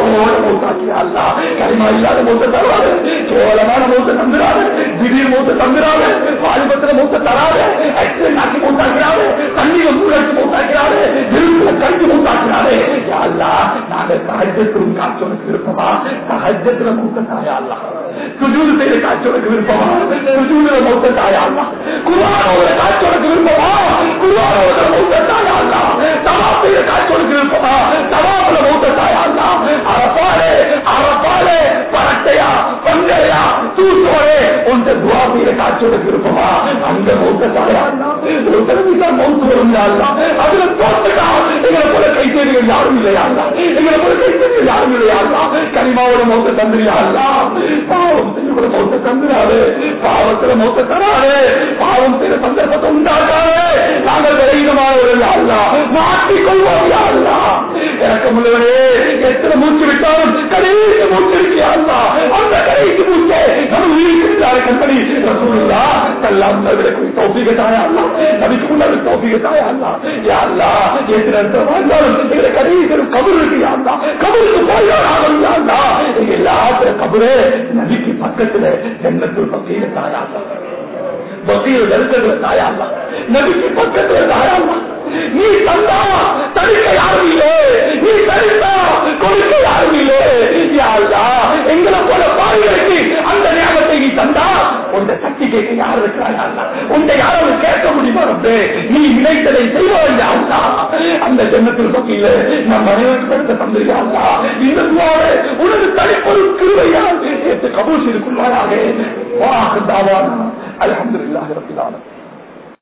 கலிமாவோட மௌத்தாக்கியா அல்லா. கலிமா இல்லாத மௌத்த தராது, கேவலமான மௌத்த தந்துராது, திடீர் மௌத்த தந்துராது, வாலிபத்துல மௌத்த தராது, ஆக்சிடென்ட் ஆக்கி மௌத்தாக்கிறாரு, தண்ணியில மூழ்கி மௌத்தாக்கிறாரு, விரும்புல கழிச்சு மௌத்தாக்கிறாரு. அல்லா நாங்க சஹஜத்திலும் காட்சியோனுக்கு விருப்பமா? சஹஜத்துல மௌத்த தாயா அல்லா. சுஜூது செய்த காட்சியோனுக்கு விருப்பமா? சுஜூதுல மௌத்த தாயா அல்லா. குர்ஆனோட காட்சியோனுக்கு விருப்பமா? குர்ஆனோட மௌத்த தாயா அல்லா. தவாப் செய்த காட்சியோனுக்கு விருப்பமா? தவாப்ல மௌத்த தாயா அல்லா. அரபாலே அரபாலே பரட்டையா பங்கையா தூசோரே உன்ட துஆ செய்த காட்சியோனுக்கு விருப்பமா? அந்த மௌத்த தாயா அல்லா. ஒரு தடவை மௌத்து வரும் அல்லா. அதுல தோத்துட்டா எங்களை போல கைத்தேடிகள் யாரும் இல்லையா அல்லா. எங்களை போல கைத்தேடிகள் யாரும் இல்லையா அல்லா. கலிமாவோட மௌத்த தந்திரியா அல்லா. பாவம் செய்ய மௌத்த தந்துராது, பாவத்துல மௌத்த தராது, பாவம் செய்த சந்தர்ப்பத்தை உண்டாக்காது. நாங்கள் விரைவிதமானவர்கள் அல்லா, மாற்றிக்கொள்வோம் அல்லா. எனக்கு முன்னவரே எத்தனை மூச்சு விட்டாலும் கடைசி மூச்சு இருக்கியா அல்லா. அந்த கடைசி மூச்சை நம்ம உயிர்க்கிறாரு கண்பணி ரசூலுல்லா கல்லாம் நபிக்கு தௌஃபீக் தாயா அல்லா. நபிக்கு முன்னாடி தௌஃபீக் தாயா அல்லா. யா அல்லா எத்தனை வாழ்ந்தாலும் எங்களை கடைசி கபர் இருக்கு யா அல்லா. கபருக்கு போயாராகும் யா அல்லா. எங்க எல்லாத்திலும் கபரே நபிக்கு பக்கத்துல ஜன்னத்துல் பக்கீர் தாயா அல்லா. பக்கீர் நெருக்கத்துல தாயா அல்லா. நபிக்கு பக்கத்துல தாயா அல்லா. நீ தந்தா தடுக்க யாரும் இல்லை, நீ தடுத்தா கொடுக்க யாரும் இல்லை. யா அல்லாஹ் எங்களை போல பாவிகளுக்கு அந்த ஞாபகத்தை நீ தந்தா உன்னை சக்தி கேட்க யார் இருக்கிறாயா அல்லாஹ்? உன்னை யாரும் கேட்க முடியுமா? நீ நினைத்ததை செய்வாய் யா அல்லாஹ். அந்த ஜன்னத்துல் பக்கீல நம் அனைவருக்கு தந்திரியா அல்லாஹ். இந்த துஆவை உனது தனிப்பொரு கிருபையால் ஏற்று கபூல் செய்து கொள்வாயாக. வாஹ் தாவானா அல்ஹம்துலில்லாஹி ரப்பில் ஆலமீன்.